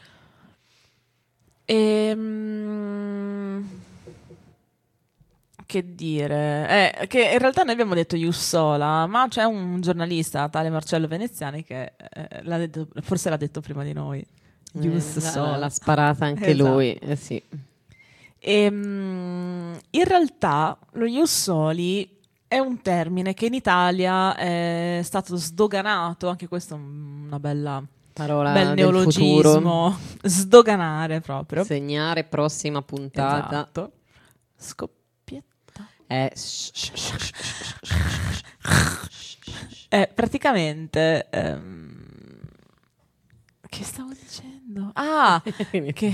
[SPEAKER 5] Ehm... Che dire, eh, che in realtà noi abbiamo detto ius sola, ma c'è un giornalista, tale Marcello Veneziani, che eh, l'ha detto, forse l'ha detto prima di noi. Ius
[SPEAKER 4] Eh,
[SPEAKER 5] sola.
[SPEAKER 4] l'ha sparata anche
[SPEAKER 5] Esatto.
[SPEAKER 4] lui, eh sì.
[SPEAKER 5] E, mm, in realtà lo ius soli è un termine che in Italia è stato sdoganato, anche questo è una bella
[SPEAKER 4] Parola
[SPEAKER 5] bel
[SPEAKER 4] del
[SPEAKER 5] neologismo, sdoganare proprio.
[SPEAKER 4] Segnare prossima puntata.
[SPEAKER 5] Esatto. Scop-
[SPEAKER 4] Eh,
[SPEAKER 5] Eh, praticamente ehm, che stavo dicendo? Ah, che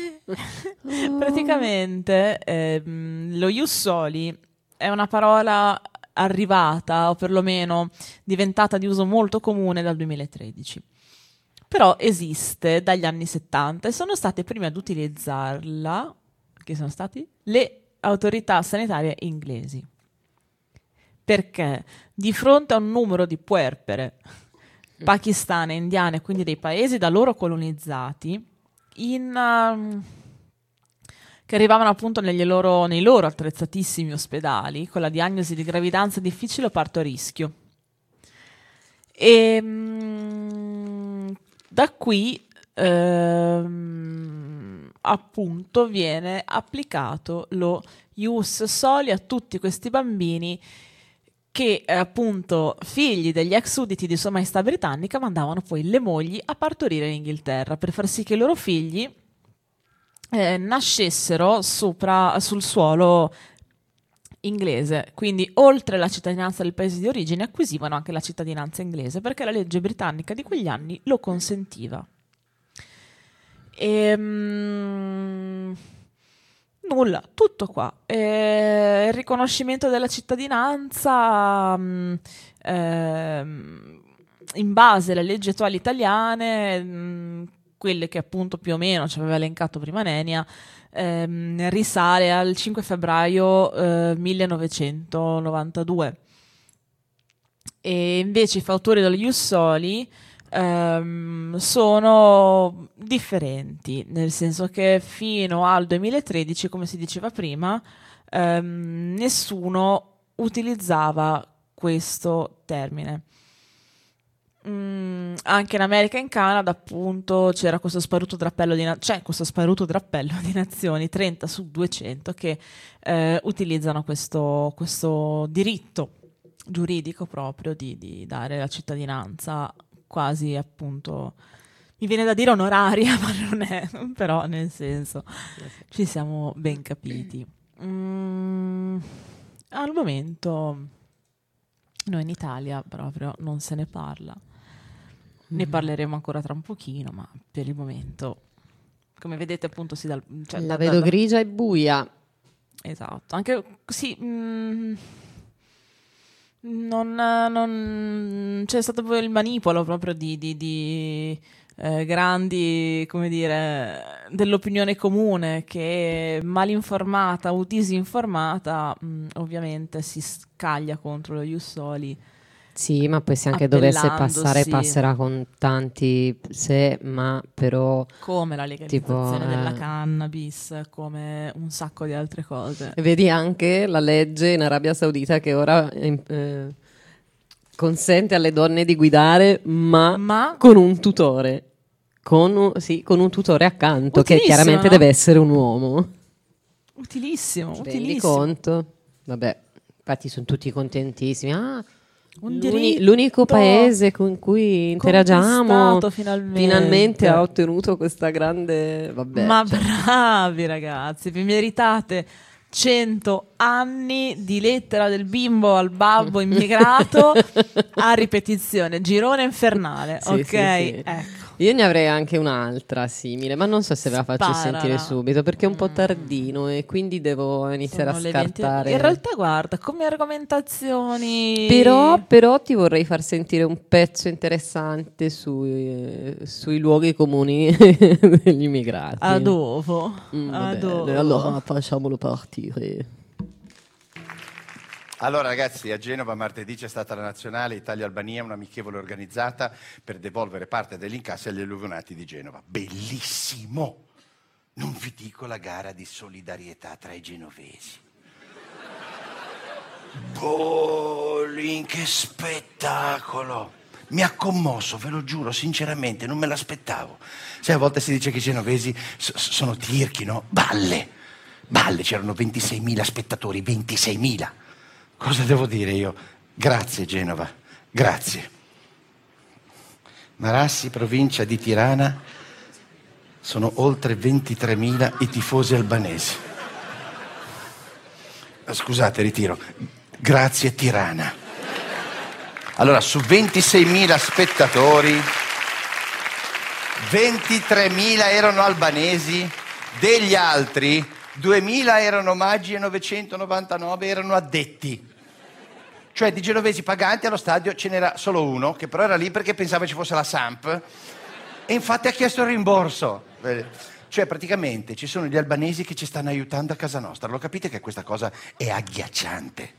[SPEAKER 5] praticamente ehm, lo ius soli è una parola arrivata o perlomeno diventata di uso molto comune dal duemilatredici. Però esiste dagli anni settanta e sono state prime ad utilizzarla, che sono stati le autorità sanitarie inglesi. Perché di fronte a un numero di puerpere pakistane, indiane, quindi dei paesi da loro colonizzati, in, um, che arrivavano appunto negli loro, nei loro attrezzatissimi ospedali con la diagnosi di gravidanza difficile o parto a rischio. E um, da qui ehm, appunto viene applicato lo ius soli a tutti questi bambini che eh, appunto figli degli ex sudditi di Sua Maestà Britannica mandavano poi le mogli a partorire in Inghilterra per far sì che i loro figli eh, nascessero sopra, sul suolo inglese. Quindi oltre la cittadinanza del paese di origine acquisivano anche la cittadinanza inglese perché la legge britannica di quegli anni lo consentiva. E, mm, nulla, tutto qua. E il riconoscimento della cittadinanza mh, ehm, in base alle leggi attuali italiane, mh, quelle che appunto più o meno ci aveva elencato prima Nenia, ehm, risale al cinque febbraio eh, millenovecentonovantadue. E invece i fautori dello ius soli Um, sono differenti, nel senso che fino al duemilatredici, come si diceva prima, um, nessuno utilizzava questo termine. Mm, anche in America e in Canada appunto c'era questo sparuto drappello di na- c'è questo sparuto drappello di nazioni, trenta su duecento, che eh, utilizzano questo, questo diritto giuridico proprio di, di dare la cittadinanza quasi appunto, mi viene da dire onoraria, ma non è, però nel senso ci siamo ben capiti. Mm, al momento noi in Italia proprio non se ne parla, ne parleremo ancora tra un pochino, ma per il momento, come vedete appunto si dal, cioè,
[SPEAKER 4] la
[SPEAKER 5] da,
[SPEAKER 4] vedo
[SPEAKER 5] da,
[SPEAKER 4] grigia e buia.
[SPEAKER 5] Esatto, anche sì. Mm, Non, non c'è stato poi il manipolo proprio di, di, di eh, grandi, come dire, dell'opinione comune che malinformata o disinformata mh, ovviamente si scaglia contro lo ius soli.
[SPEAKER 4] Sì, ma poi se anche dovesse passare
[SPEAKER 5] appellandosi-
[SPEAKER 4] passerà con tanti se, ma però
[SPEAKER 5] come la legalizzazione
[SPEAKER 4] tipo,
[SPEAKER 5] della
[SPEAKER 4] eh,
[SPEAKER 5] cannabis, come un sacco di altre cose.
[SPEAKER 4] vedi anche la legge in Arabia Saudita che ora eh, consente alle donne di guidare, ma,
[SPEAKER 5] Ma?
[SPEAKER 4] con un tutore. Con un, sì, con un tutore accanto, che
[SPEAKER 5] Utilissimo,
[SPEAKER 4] chiaramente
[SPEAKER 5] no?
[SPEAKER 4] deve essere un uomo.
[SPEAKER 5] Utilissimo,
[SPEAKER 4] Rendi
[SPEAKER 5] utilissimo.
[SPEAKER 4] conto? Vabbè, infatti sono tutti contentissimi. Ah,
[SPEAKER 5] Un
[SPEAKER 4] l'uni-
[SPEAKER 5] diritto
[SPEAKER 4] l'unico paese con cui interagiamo
[SPEAKER 5] conquistato finalmente.
[SPEAKER 4] finalmente ha ottenuto questa grande... Vabbè,
[SPEAKER 5] Ma
[SPEAKER 4] cioè,
[SPEAKER 5] bravi ragazzi, vi meritate cento anni di lettera del bimbo al babbo immigrato a ripetizione, girone infernale,
[SPEAKER 4] sì,
[SPEAKER 5] ok?
[SPEAKER 4] sì, sì.
[SPEAKER 5] Ecco.
[SPEAKER 4] Io ne avrei anche un'altra simile, ma non so se ve la faccio
[SPEAKER 5] Sparala.
[SPEAKER 4] sentire subito perché è un po' tardino e quindi devo iniziare
[SPEAKER 5] Sono
[SPEAKER 4] a
[SPEAKER 5] le venti
[SPEAKER 4] scartare.
[SPEAKER 5] In realtà guarda, come argomentazioni...
[SPEAKER 4] Però, però ti vorrei far sentire un pezzo interessante sui, eh, sui luoghi comuni degli immigrati.
[SPEAKER 5] A dopo.
[SPEAKER 4] Mm, va
[SPEAKER 5] A
[SPEAKER 4] bene,
[SPEAKER 5] dopo.
[SPEAKER 4] allora facciamolo partire.
[SPEAKER 11] Allora ragazzi, a Genova martedì c'è stata la nazionale Italia-Albania, un'amichevole organizzata per devolvere parte degli incassi agli alluvionati di Genova. Bellissimo! Non vi dico la gara di solidarietà tra i genovesi. Bowling, che spettacolo! Mi ha commosso, ve lo giuro, sinceramente, non me l'aspettavo. Sai, a volte si dice che i genovesi so- sono tirchi, no? Balle! Balle, c'erano ventiseimila spettatori, ventiseimila! Cosa devo dire io? Grazie Genova, grazie. Marassi, provincia di Tirana, sono oltre ventitremila i tifosi albanesi. Scusate, ritiro. Grazie Tirana. Allora, su ventiseimila spettatori, ventitremila erano albanesi, degli altri duemila erano maggi e novecentonovantanove erano addetti. Cioè di genovesi paganti allo stadio ce n'era solo uno, che però era lì perché pensava ci fosse la Samp, e infatti ha chiesto il rimborso. Cioè praticamente ci sono gli albanesi che ci stanno aiutando a casa nostra. Lo capite che questa cosa è agghiacciante?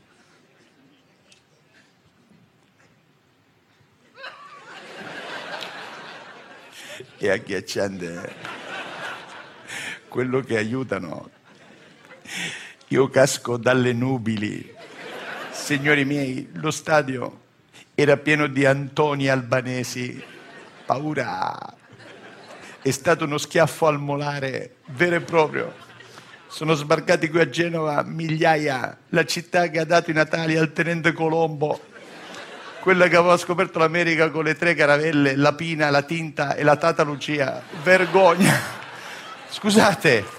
[SPEAKER 11] È agghiacciante quello che aiutano. Io casco dalle nubili. Signori miei, lo stadio era pieno di Antoni albanesi. Paura. È stato uno schiaffo al molare, vero e proprio. Sono sbarcati qui a Genova migliaia, la città che ha dato i natali al tenente Colombo, quella che aveva scoperto l'America con le tre caravelle, la Pina, la Tinta e la Tata Lucia. Vergogna. Scusate.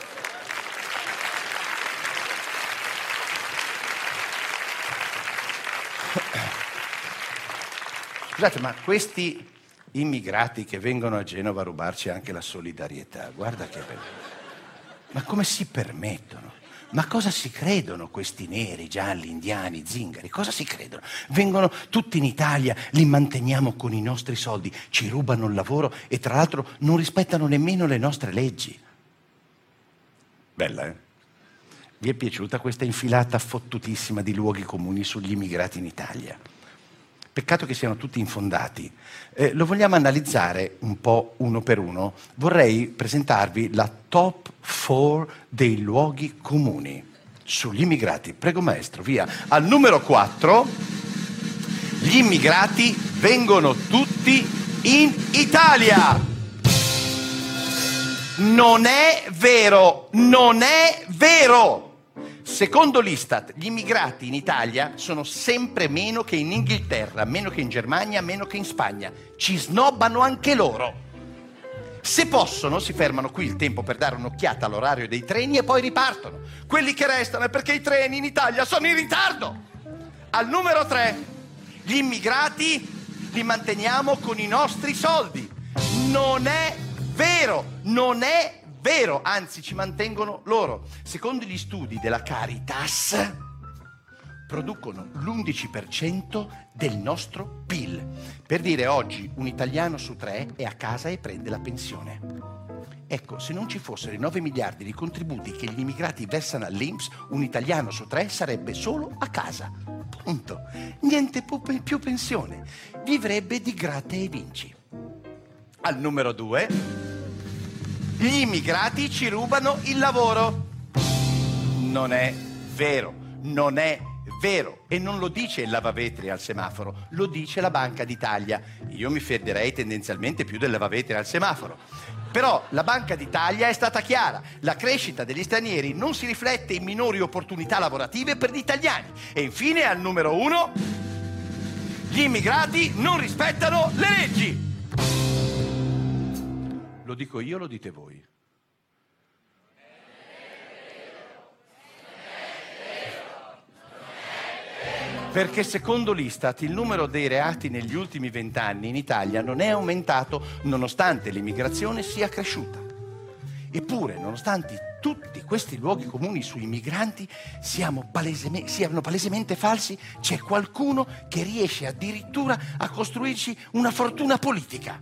[SPEAKER 11] Scusate, ma questi immigrati che vengono a Genova a rubarci anche la solidarietà, guarda che bello. Ma come si permettono? Ma cosa si credono questi neri, gialli, indiani, zingari? Cosa si credono? Vengono tutti in Italia, li manteniamo con i nostri soldi, ci rubano il lavoro e tra l'altro non rispettano nemmeno le nostre leggi. Bella, eh? Vi è piaciuta questa infilata fottutissima di luoghi comuni sugli immigrati in Italia? Peccato che siano tutti infondati. Eh, lo vogliamo analizzare un po' uno per uno. Vorrei presentarvi la top quattro dei luoghi comuni sugli immigrati. Prego maestro, via. Al numero quattro, gli immigrati vengono tutti in Italia. Non è vero, non è vero. Secondo l'Istat, gli immigrati in Italia sono sempre meno che in Inghilterra, meno che in Germania, meno che in Spagna. Ci snobbano anche loro. Se possono, si fermano qui il tempo per dare un'occhiata all'orario dei treni e poi ripartono. Quelli che restano è perché i treni in Italia sono in ritardo. Al numero tre, gli immigrati li manteniamo con i nostri soldi. Non è vero, non è vero. Vero, anzi ci mantengono loro. Secondo gli studi della Caritas producono l'undici per cento del nostro P I L. Per dire, oggi un italiano su tre è a casa e prende la pensione. Ecco, se non ci fossero i nove miliardi di contributi che gli immigrati versano all'I N P S, un italiano su tre sarebbe solo a casa. Punto. Niente più pensione. Vivrebbe di gratta e vinci. Al numero due... gli immigrati ci rubano il lavoro. Non è vero, non è Vero, e non lo dice il lavavetri al semaforo, lo dice la Banca d'Italia. Io mi fiderei tendenzialmente più del lavavetri al semaforo. Però la Banca d'Italia è stata chiara: la crescita degli stranieri non si riflette in minori opportunità lavorative per gli italiani. E infine, al numero uno, gli immigrati non rispettano le leggi. Lo dico io, lo dite voi? Perché secondo l'Istat il numero dei reati negli ultimi vent'anni in Italia non è aumentato nonostante l'immigrazione sia cresciuta. Eppure, nonostante tutti questi luoghi comuni sui migranti siamo paleseme- siano palesemente falsi, c'è qualcuno che riesce addirittura a costruirci una fortuna politica.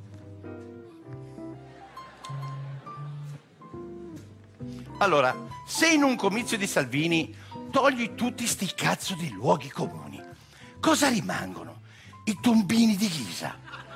[SPEAKER 11] Allora, se in un comizio di Salvini togli tutti sti cazzo di luoghi comuni, cosa rimangono? I tombini di ghisa.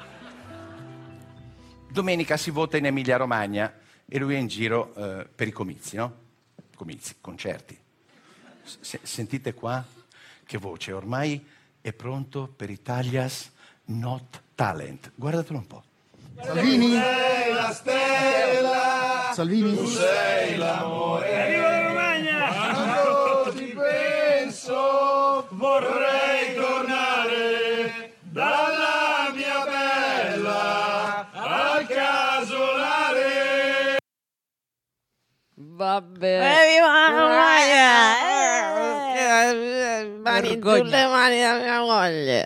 [SPEAKER 11] Domenica si vota in Emilia-Romagna e lui è in giro eh, per i comizi, no? Comizi, concerti. S- sentite qua che voce, ormai è pronto per Italia's Not Talent. Guardatelo un po'.
[SPEAKER 12] Salvini? Tu sei la stella. Salvini? Tu sei l'amore. Viva la Romagna! Quando ti penso vorrei tornare dalla mia bella al casolare.
[SPEAKER 4] Vabbè.
[SPEAKER 5] Eh, viva la
[SPEAKER 4] Romagna! Mani giù le mani da mia moglie.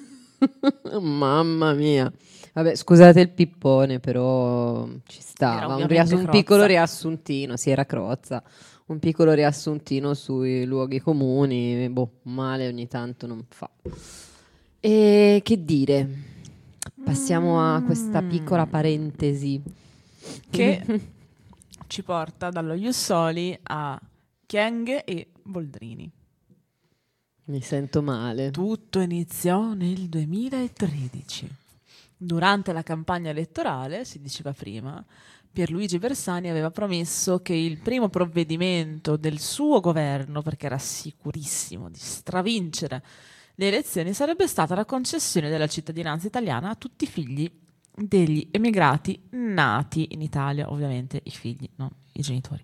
[SPEAKER 4] Mamma mia. Vabbè, scusate il pippone, però ci stava. Un, riass- un piccolo riassuntino, sì, era Crozza. Un piccolo riassuntino sui luoghi comuni, boh, male ogni tanto non fa. E che dire? Passiamo a questa piccola parentesi.
[SPEAKER 5] Che ci porta dallo Jussoli a Chienghe e Boldrini.
[SPEAKER 4] Mi sento male.
[SPEAKER 5] Tutto iniziò nel duemilatredici. Durante la campagna elettorale, si diceva prima, Pierluigi Bersani aveva promesso che il primo provvedimento del suo governo, perché era sicurissimo di stravincere le elezioni, sarebbe stata la concessione della cittadinanza italiana a tutti i figli degli emigrati nati in Italia, ovviamente i figli, non i genitori.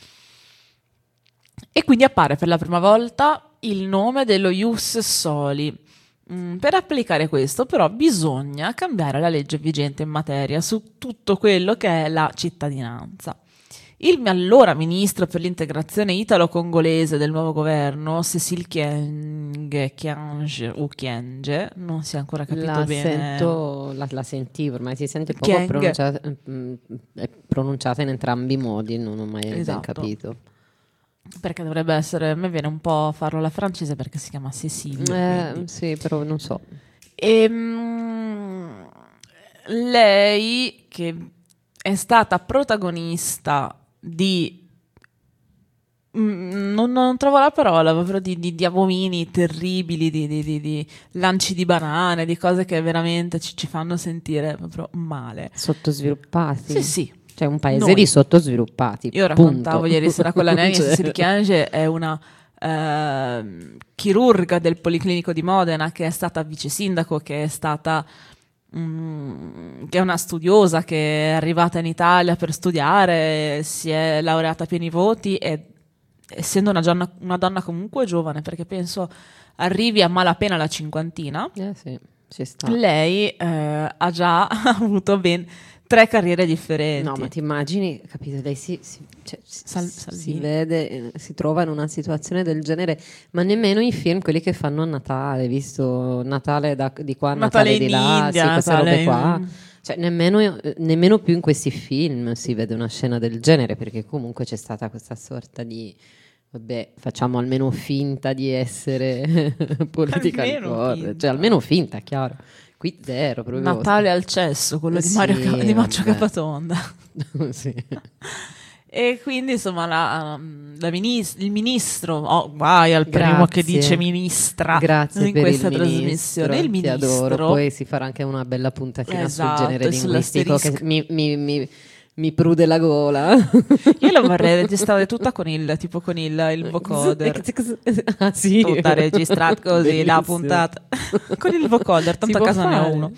[SPEAKER 5] E quindi appare per la prima volta il nome dello Ius Soli. Mm, per applicare questo, però, bisogna cambiare la legge vigente in materia su tutto quello che è la cittadinanza. Il allora ministro per l'integrazione italo-congolese del nuovo governo, Cécile Kyenge, Kyenge o Kyenge, non si è ancora capito
[SPEAKER 4] la
[SPEAKER 5] bene.
[SPEAKER 4] Sento, la, la sentivo, ormai si sente poco
[SPEAKER 5] Kyenge.
[SPEAKER 4] pronunciata, è pronunciata in entrambi i modi, non ho mai
[SPEAKER 5] Esatto.
[SPEAKER 4] ben capito.
[SPEAKER 5] Perché dovrebbe essere, a me viene un po' a farlo alla francese perché si chiama Cécile.
[SPEAKER 4] Eh, sì, però non so.
[SPEAKER 5] E, mm, lei, che è stata protagonista di mm, non, non trovo la parola, proprio di, di, di abomini terribili, di, di, di, di lanci di banane, di cose che veramente ci, ci fanno sentire proprio male.
[SPEAKER 4] Sottosviluppati?
[SPEAKER 5] Sì, sì.
[SPEAKER 4] Cioè un paese
[SPEAKER 5] Noi.
[SPEAKER 4] di sottosviluppati.
[SPEAKER 5] Io raccontavo
[SPEAKER 4] punto.
[SPEAKER 5] ieri sera con la Neni,
[SPEAKER 4] Cioè.
[SPEAKER 5] Cécile Kyenge è una eh, chirurga del Policlinico di Modena, che è stata vice sindaco, che è stata mm, che è una studiosa, che è arrivata in Italia per studiare, si è laureata a pieni voti e, essendo una, gionna, una donna comunque giovane, perché penso arrivi a malapena alla cinquantina,
[SPEAKER 4] eh sì, ci sta.
[SPEAKER 5] lei eh, ha già avuto ben tre carriere differenti.
[SPEAKER 4] No, ma ti immagini, capito? Lei si, si, cioè, si,
[SPEAKER 5] Sal-
[SPEAKER 4] si vede, eh, si trova in una situazione del genere, ma nemmeno i film, quelli che fanno a Natale, visto Natale da, di qua, Natale,
[SPEAKER 5] Natale
[SPEAKER 4] di
[SPEAKER 5] in
[SPEAKER 4] là,
[SPEAKER 5] India,
[SPEAKER 4] sì, queste
[SPEAKER 5] Natale
[SPEAKER 4] robe qua.
[SPEAKER 5] in-
[SPEAKER 4] Cioè, nemmeno, nemmeno più in questi film si vede una scena del genere, perché comunque c'è stata questa sorta di... Vabbè, facciamo almeno finta di essere politica
[SPEAKER 5] Almeno
[SPEAKER 4] correct,
[SPEAKER 5] finta.
[SPEAKER 4] cioè almeno finta, chiaro. Qui zero, proprio.
[SPEAKER 5] Natale al cesso, quello di,
[SPEAKER 4] Sì,
[SPEAKER 5] Mario Ca- di Maccio
[SPEAKER 4] vabbè.
[SPEAKER 5] Capatonda.
[SPEAKER 4] Sì.
[SPEAKER 5] E quindi insomma la, la minis- il ministro, oh, vai al primo
[SPEAKER 4] Grazie.
[SPEAKER 5] che dice ministra
[SPEAKER 4] Grazie
[SPEAKER 5] in
[SPEAKER 4] per
[SPEAKER 5] questa
[SPEAKER 4] il
[SPEAKER 5] trasmissione. Il
[SPEAKER 4] ministro, ti
[SPEAKER 5] ministro,
[SPEAKER 4] adoro. Poi si farà anche una bella puntatina
[SPEAKER 5] Esatto,
[SPEAKER 4] sul genere
[SPEAKER 5] e
[SPEAKER 4] linguistico che
[SPEAKER 5] sull'asterisco.
[SPEAKER 4] mi, mi, mi, mi prude la gola.
[SPEAKER 5] Io la vorrei registrare tutta con il tipo con il, il vocoder.
[SPEAKER 4] Ah, sì.
[SPEAKER 5] Tutta registrata così,
[SPEAKER 4] Bellissimo.
[SPEAKER 5] la puntata con il vocoder, tanto
[SPEAKER 4] Si
[SPEAKER 5] a
[SPEAKER 4] può
[SPEAKER 5] casa ne ho
[SPEAKER 4] fare.
[SPEAKER 5] uno.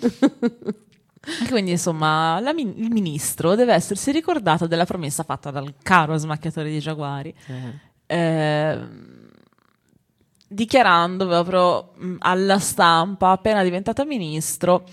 [SPEAKER 5] E quindi insomma la min- il ministro deve essersi ricordato della promessa fatta dal caro smacchiatore di giaguari,
[SPEAKER 4] Eh.
[SPEAKER 5] eh, dichiarando proprio mh, alla stampa, appena diventato ministro,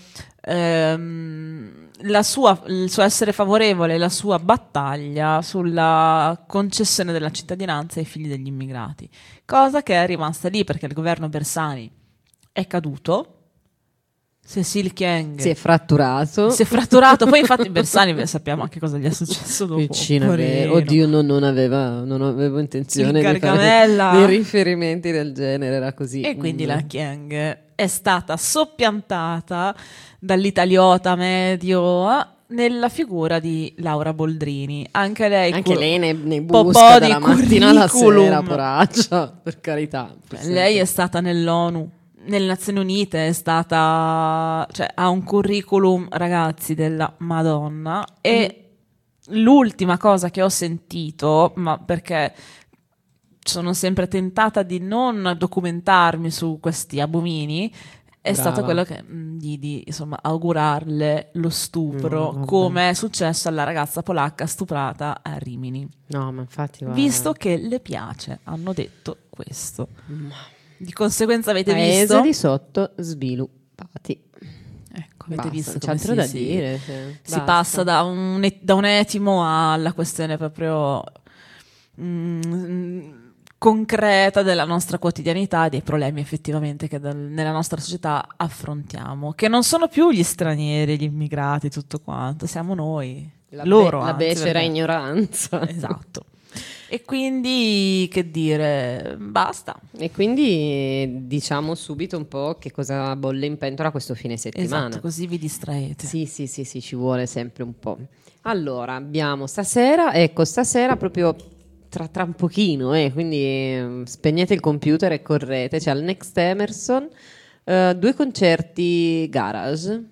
[SPEAKER 5] ehm, la sua, il suo essere favorevole, la sua battaglia sulla concessione della cittadinanza ai figli degli immigrati, cosa che è rimasta lì perché il governo Bersani è caduto. Cecil Kyenge
[SPEAKER 4] Si è fratturato.
[SPEAKER 5] si è fratturato. Poi infatti Bersani sappiamo anche cosa gli è successo dopo.
[SPEAKER 4] Vicino,
[SPEAKER 5] Poverino.
[SPEAKER 4] oddio, no, non, aveva, non avevo intenzione
[SPEAKER 5] Il
[SPEAKER 4] di fare
[SPEAKER 5] Gargamella.
[SPEAKER 4] dei riferimenti del genere, era così.
[SPEAKER 5] E quindi
[SPEAKER 4] Mm.
[SPEAKER 5] la Kyenge è stata soppiantata dall'italiota medio a- nella figura di Laura Boldrini. Anche lei,
[SPEAKER 4] Anche
[SPEAKER 5] cur-
[SPEAKER 4] lei ne, ne
[SPEAKER 5] po'
[SPEAKER 4] busca
[SPEAKER 5] di
[SPEAKER 4] dalla mattina alla
[SPEAKER 5] curriculum.
[SPEAKER 4] sera, poraccia, per carità.
[SPEAKER 5] Lei è stata nell'ONU, nelle Nazioni Unite, è stata, cioè ha un curriculum, ragazzi, della Madonna. E l'ultima cosa che ho sentito, ma perché sono sempre tentata di non documentarmi su questi abomini, è
[SPEAKER 4] Brava.
[SPEAKER 5] stato quello che mh, di, di insomma augurarle lo stupro,
[SPEAKER 4] No, vabbè.
[SPEAKER 5] come è successo alla ragazza polacca stuprata a Rimini.
[SPEAKER 4] No, ma infatti guarda.
[SPEAKER 5] Visto che le piace, hanno detto questo. Di conseguenza avete
[SPEAKER 4] Paese
[SPEAKER 5] visto?
[SPEAKER 4] di sotto sviluppati.
[SPEAKER 5] Ecco, avete
[SPEAKER 4] Basta,
[SPEAKER 5] visto
[SPEAKER 4] non c'è
[SPEAKER 5] come
[SPEAKER 4] altro
[SPEAKER 5] si,
[SPEAKER 4] da
[SPEAKER 5] si-
[SPEAKER 4] dire, cioè,
[SPEAKER 5] si
[SPEAKER 4] basta.
[SPEAKER 5] passa da un, et- da un etimo alla questione proprio mm, concreta della nostra quotidianità, dei problemi effettivamente che dal- nella nostra società affrontiamo, che non sono più gli stranieri, gli immigrati, tutto quanto, siamo noi,
[SPEAKER 4] La,
[SPEAKER 5] loro.
[SPEAKER 4] be- la
[SPEAKER 5] anzi,
[SPEAKER 4] becera
[SPEAKER 5] perché-
[SPEAKER 4] ignoranza.
[SPEAKER 5] Esatto. E quindi, che dire, basta.
[SPEAKER 4] E quindi diciamo subito un po' che cosa bolle in pentola questo fine settimana.
[SPEAKER 5] Esatto, così vi distraete.
[SPEAKER 4] Sì, sì, sì, sì, ci vuole sempre un po'. Allora, abbiamo stasera, ecco, stasera proprio tra, tra un pochino, eh, quindi eh, spegnete il computer e correte, c'è al Next Emerson eh, due concerti garage.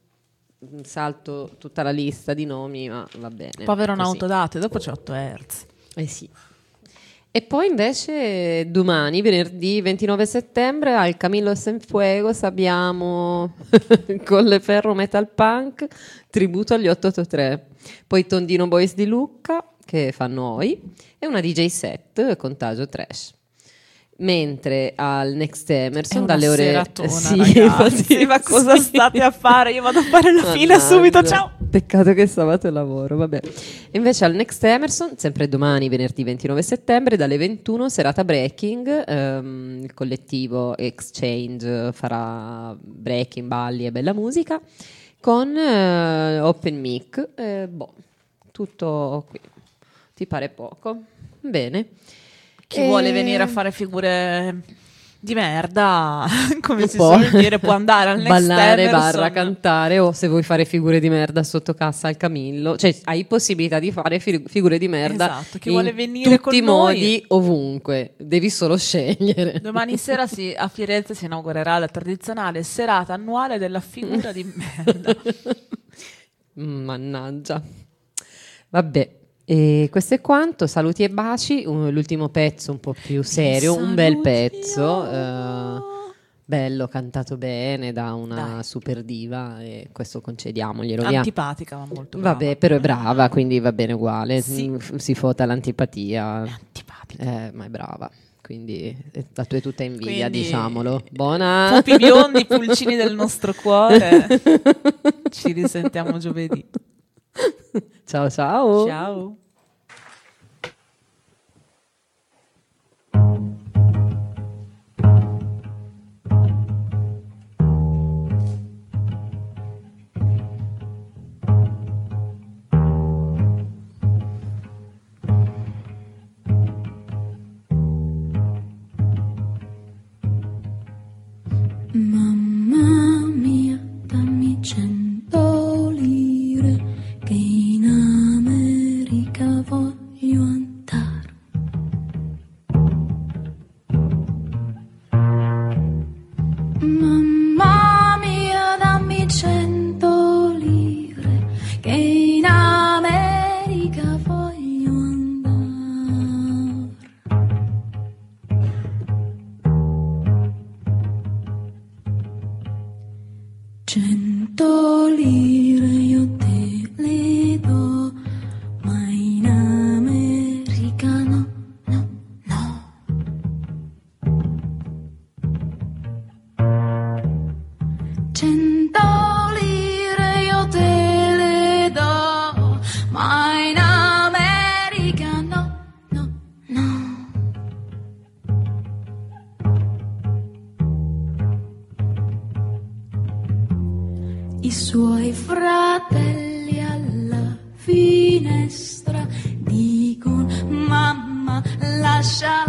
[SPEAKER 4] Salto tutta la lista di nomi, ma va bene.
[SPEAKER 5] Povero
[SPEAKER 4] così.
[SPEAKER 5] un'autodate, dopo c'è otto hertz.
[SPEAKER 4] Eh sì. E poi invece domani, venerdì ventinove settembre, al Camillo Cienfuegos abbiamo Colleferro Metal Punk, tributo agli otto otto tre. Poi Tondino Boys di Lucca, che fa noi, e una D J set, Contagio Trash. Mentre al Next Emerson
[SPEAKER 5] È una
[SPEAKER 4] dalle ore
[SPEAKER 5] seratona,
[SPEAKER 4] sì,
[SPEAKER 5] ragazzi,
[SPEAKER 4] infatti,
[SPEAKER 5] ma cosa
[SPEAKER 4] sì.
[SPEAKER 5] state a fare? Io vado a fare la fila
[SPEAKER 4] Mannaggia.
[SPEAKER 5] subito, ciao!
[SPEAKER 4] Peccato che sabato è lavoro, vabbè. Invece al Next Emerson, sempre domani, venerdì ventinove settembre, dalle ventuno, serata breaking, ehm, il collettivo Exchange farà breaking, balli e bella musica, con eh, open mic, eh, boh, tutto qui. Ti pare poco? Bene.
[SPEAKER 5] Chi
[SPEAKER 4] E-
[SPEAKER 5] vuole venire a fare figure di merda, come si
[SPEAKER 4] può
[SPEAKER 5] suol dire, può andare al Next
[SPEAKER 4] ballare,
[SPEAKER 5] Emerson.
[SPEAKER 4] barra cantare, o se vuoi fare figure di merda sotto cassa al Camillo, cioè hai possibilità di fare fi- figure di merda
[SPEAKER 5] Esatto, chi
[SPEAKER 4] in
[SPEAKER 5] vuole venire
[SPEAKER 4] tutti i
[SPEAKER 5] con noi.
[SPEAKER 4] modi, ovunque, devi solo scegliere.
[SPEAKER 5] Domani sera si- a Firenze si inaugurerà la tradizionale serata annuale della figura di merda.
[SPEAKER 4] Mm, Mannaggia. Vabbè. E questo è quanto, saluti e baci. Un- l'ultimo pezzo un po' più serio, un bel pezzo, eh, bello, cantato bene da una
[SPEAKER 5] Dai.
[SPEAKER 4] super diva, e questo concediamoglielo. via.
[SPEAKER 5] Antipatica, ma molto brava.
[SPEAKER 4] Vabbè, però è brava, quindi va bene uguale.
[SPEAKER 5] Sì.
[SPEAKER 4] Mm, f- Si fota l'antipatia.
[SPEAKER 5] Antipatica.
[SPEAKER 4] Eh, ma è brava. Quindi eh, la tua è tutta invidia,
[SPEAKER 5] Quindi-
[SPEAKER 4] diciamolo. Buona.
[SPEAKER 5] Pupi biondi, pulcini del nostro cuore. Ci risentiamo giovedì.
[SPEAKER 4] Ciao ciao.
[SPEAKER 5] Ciao.
[SPEAKER 13] Mamma mia, dammi cento lire che in America voglio andare. Mamma mia, dammi cento lire che in America Cento lire io te le do, ma in America no, no, no. Cento lire io te le do, ma in America no, no, no. I suoi fratelli alla finestra dicono: mamma, lascia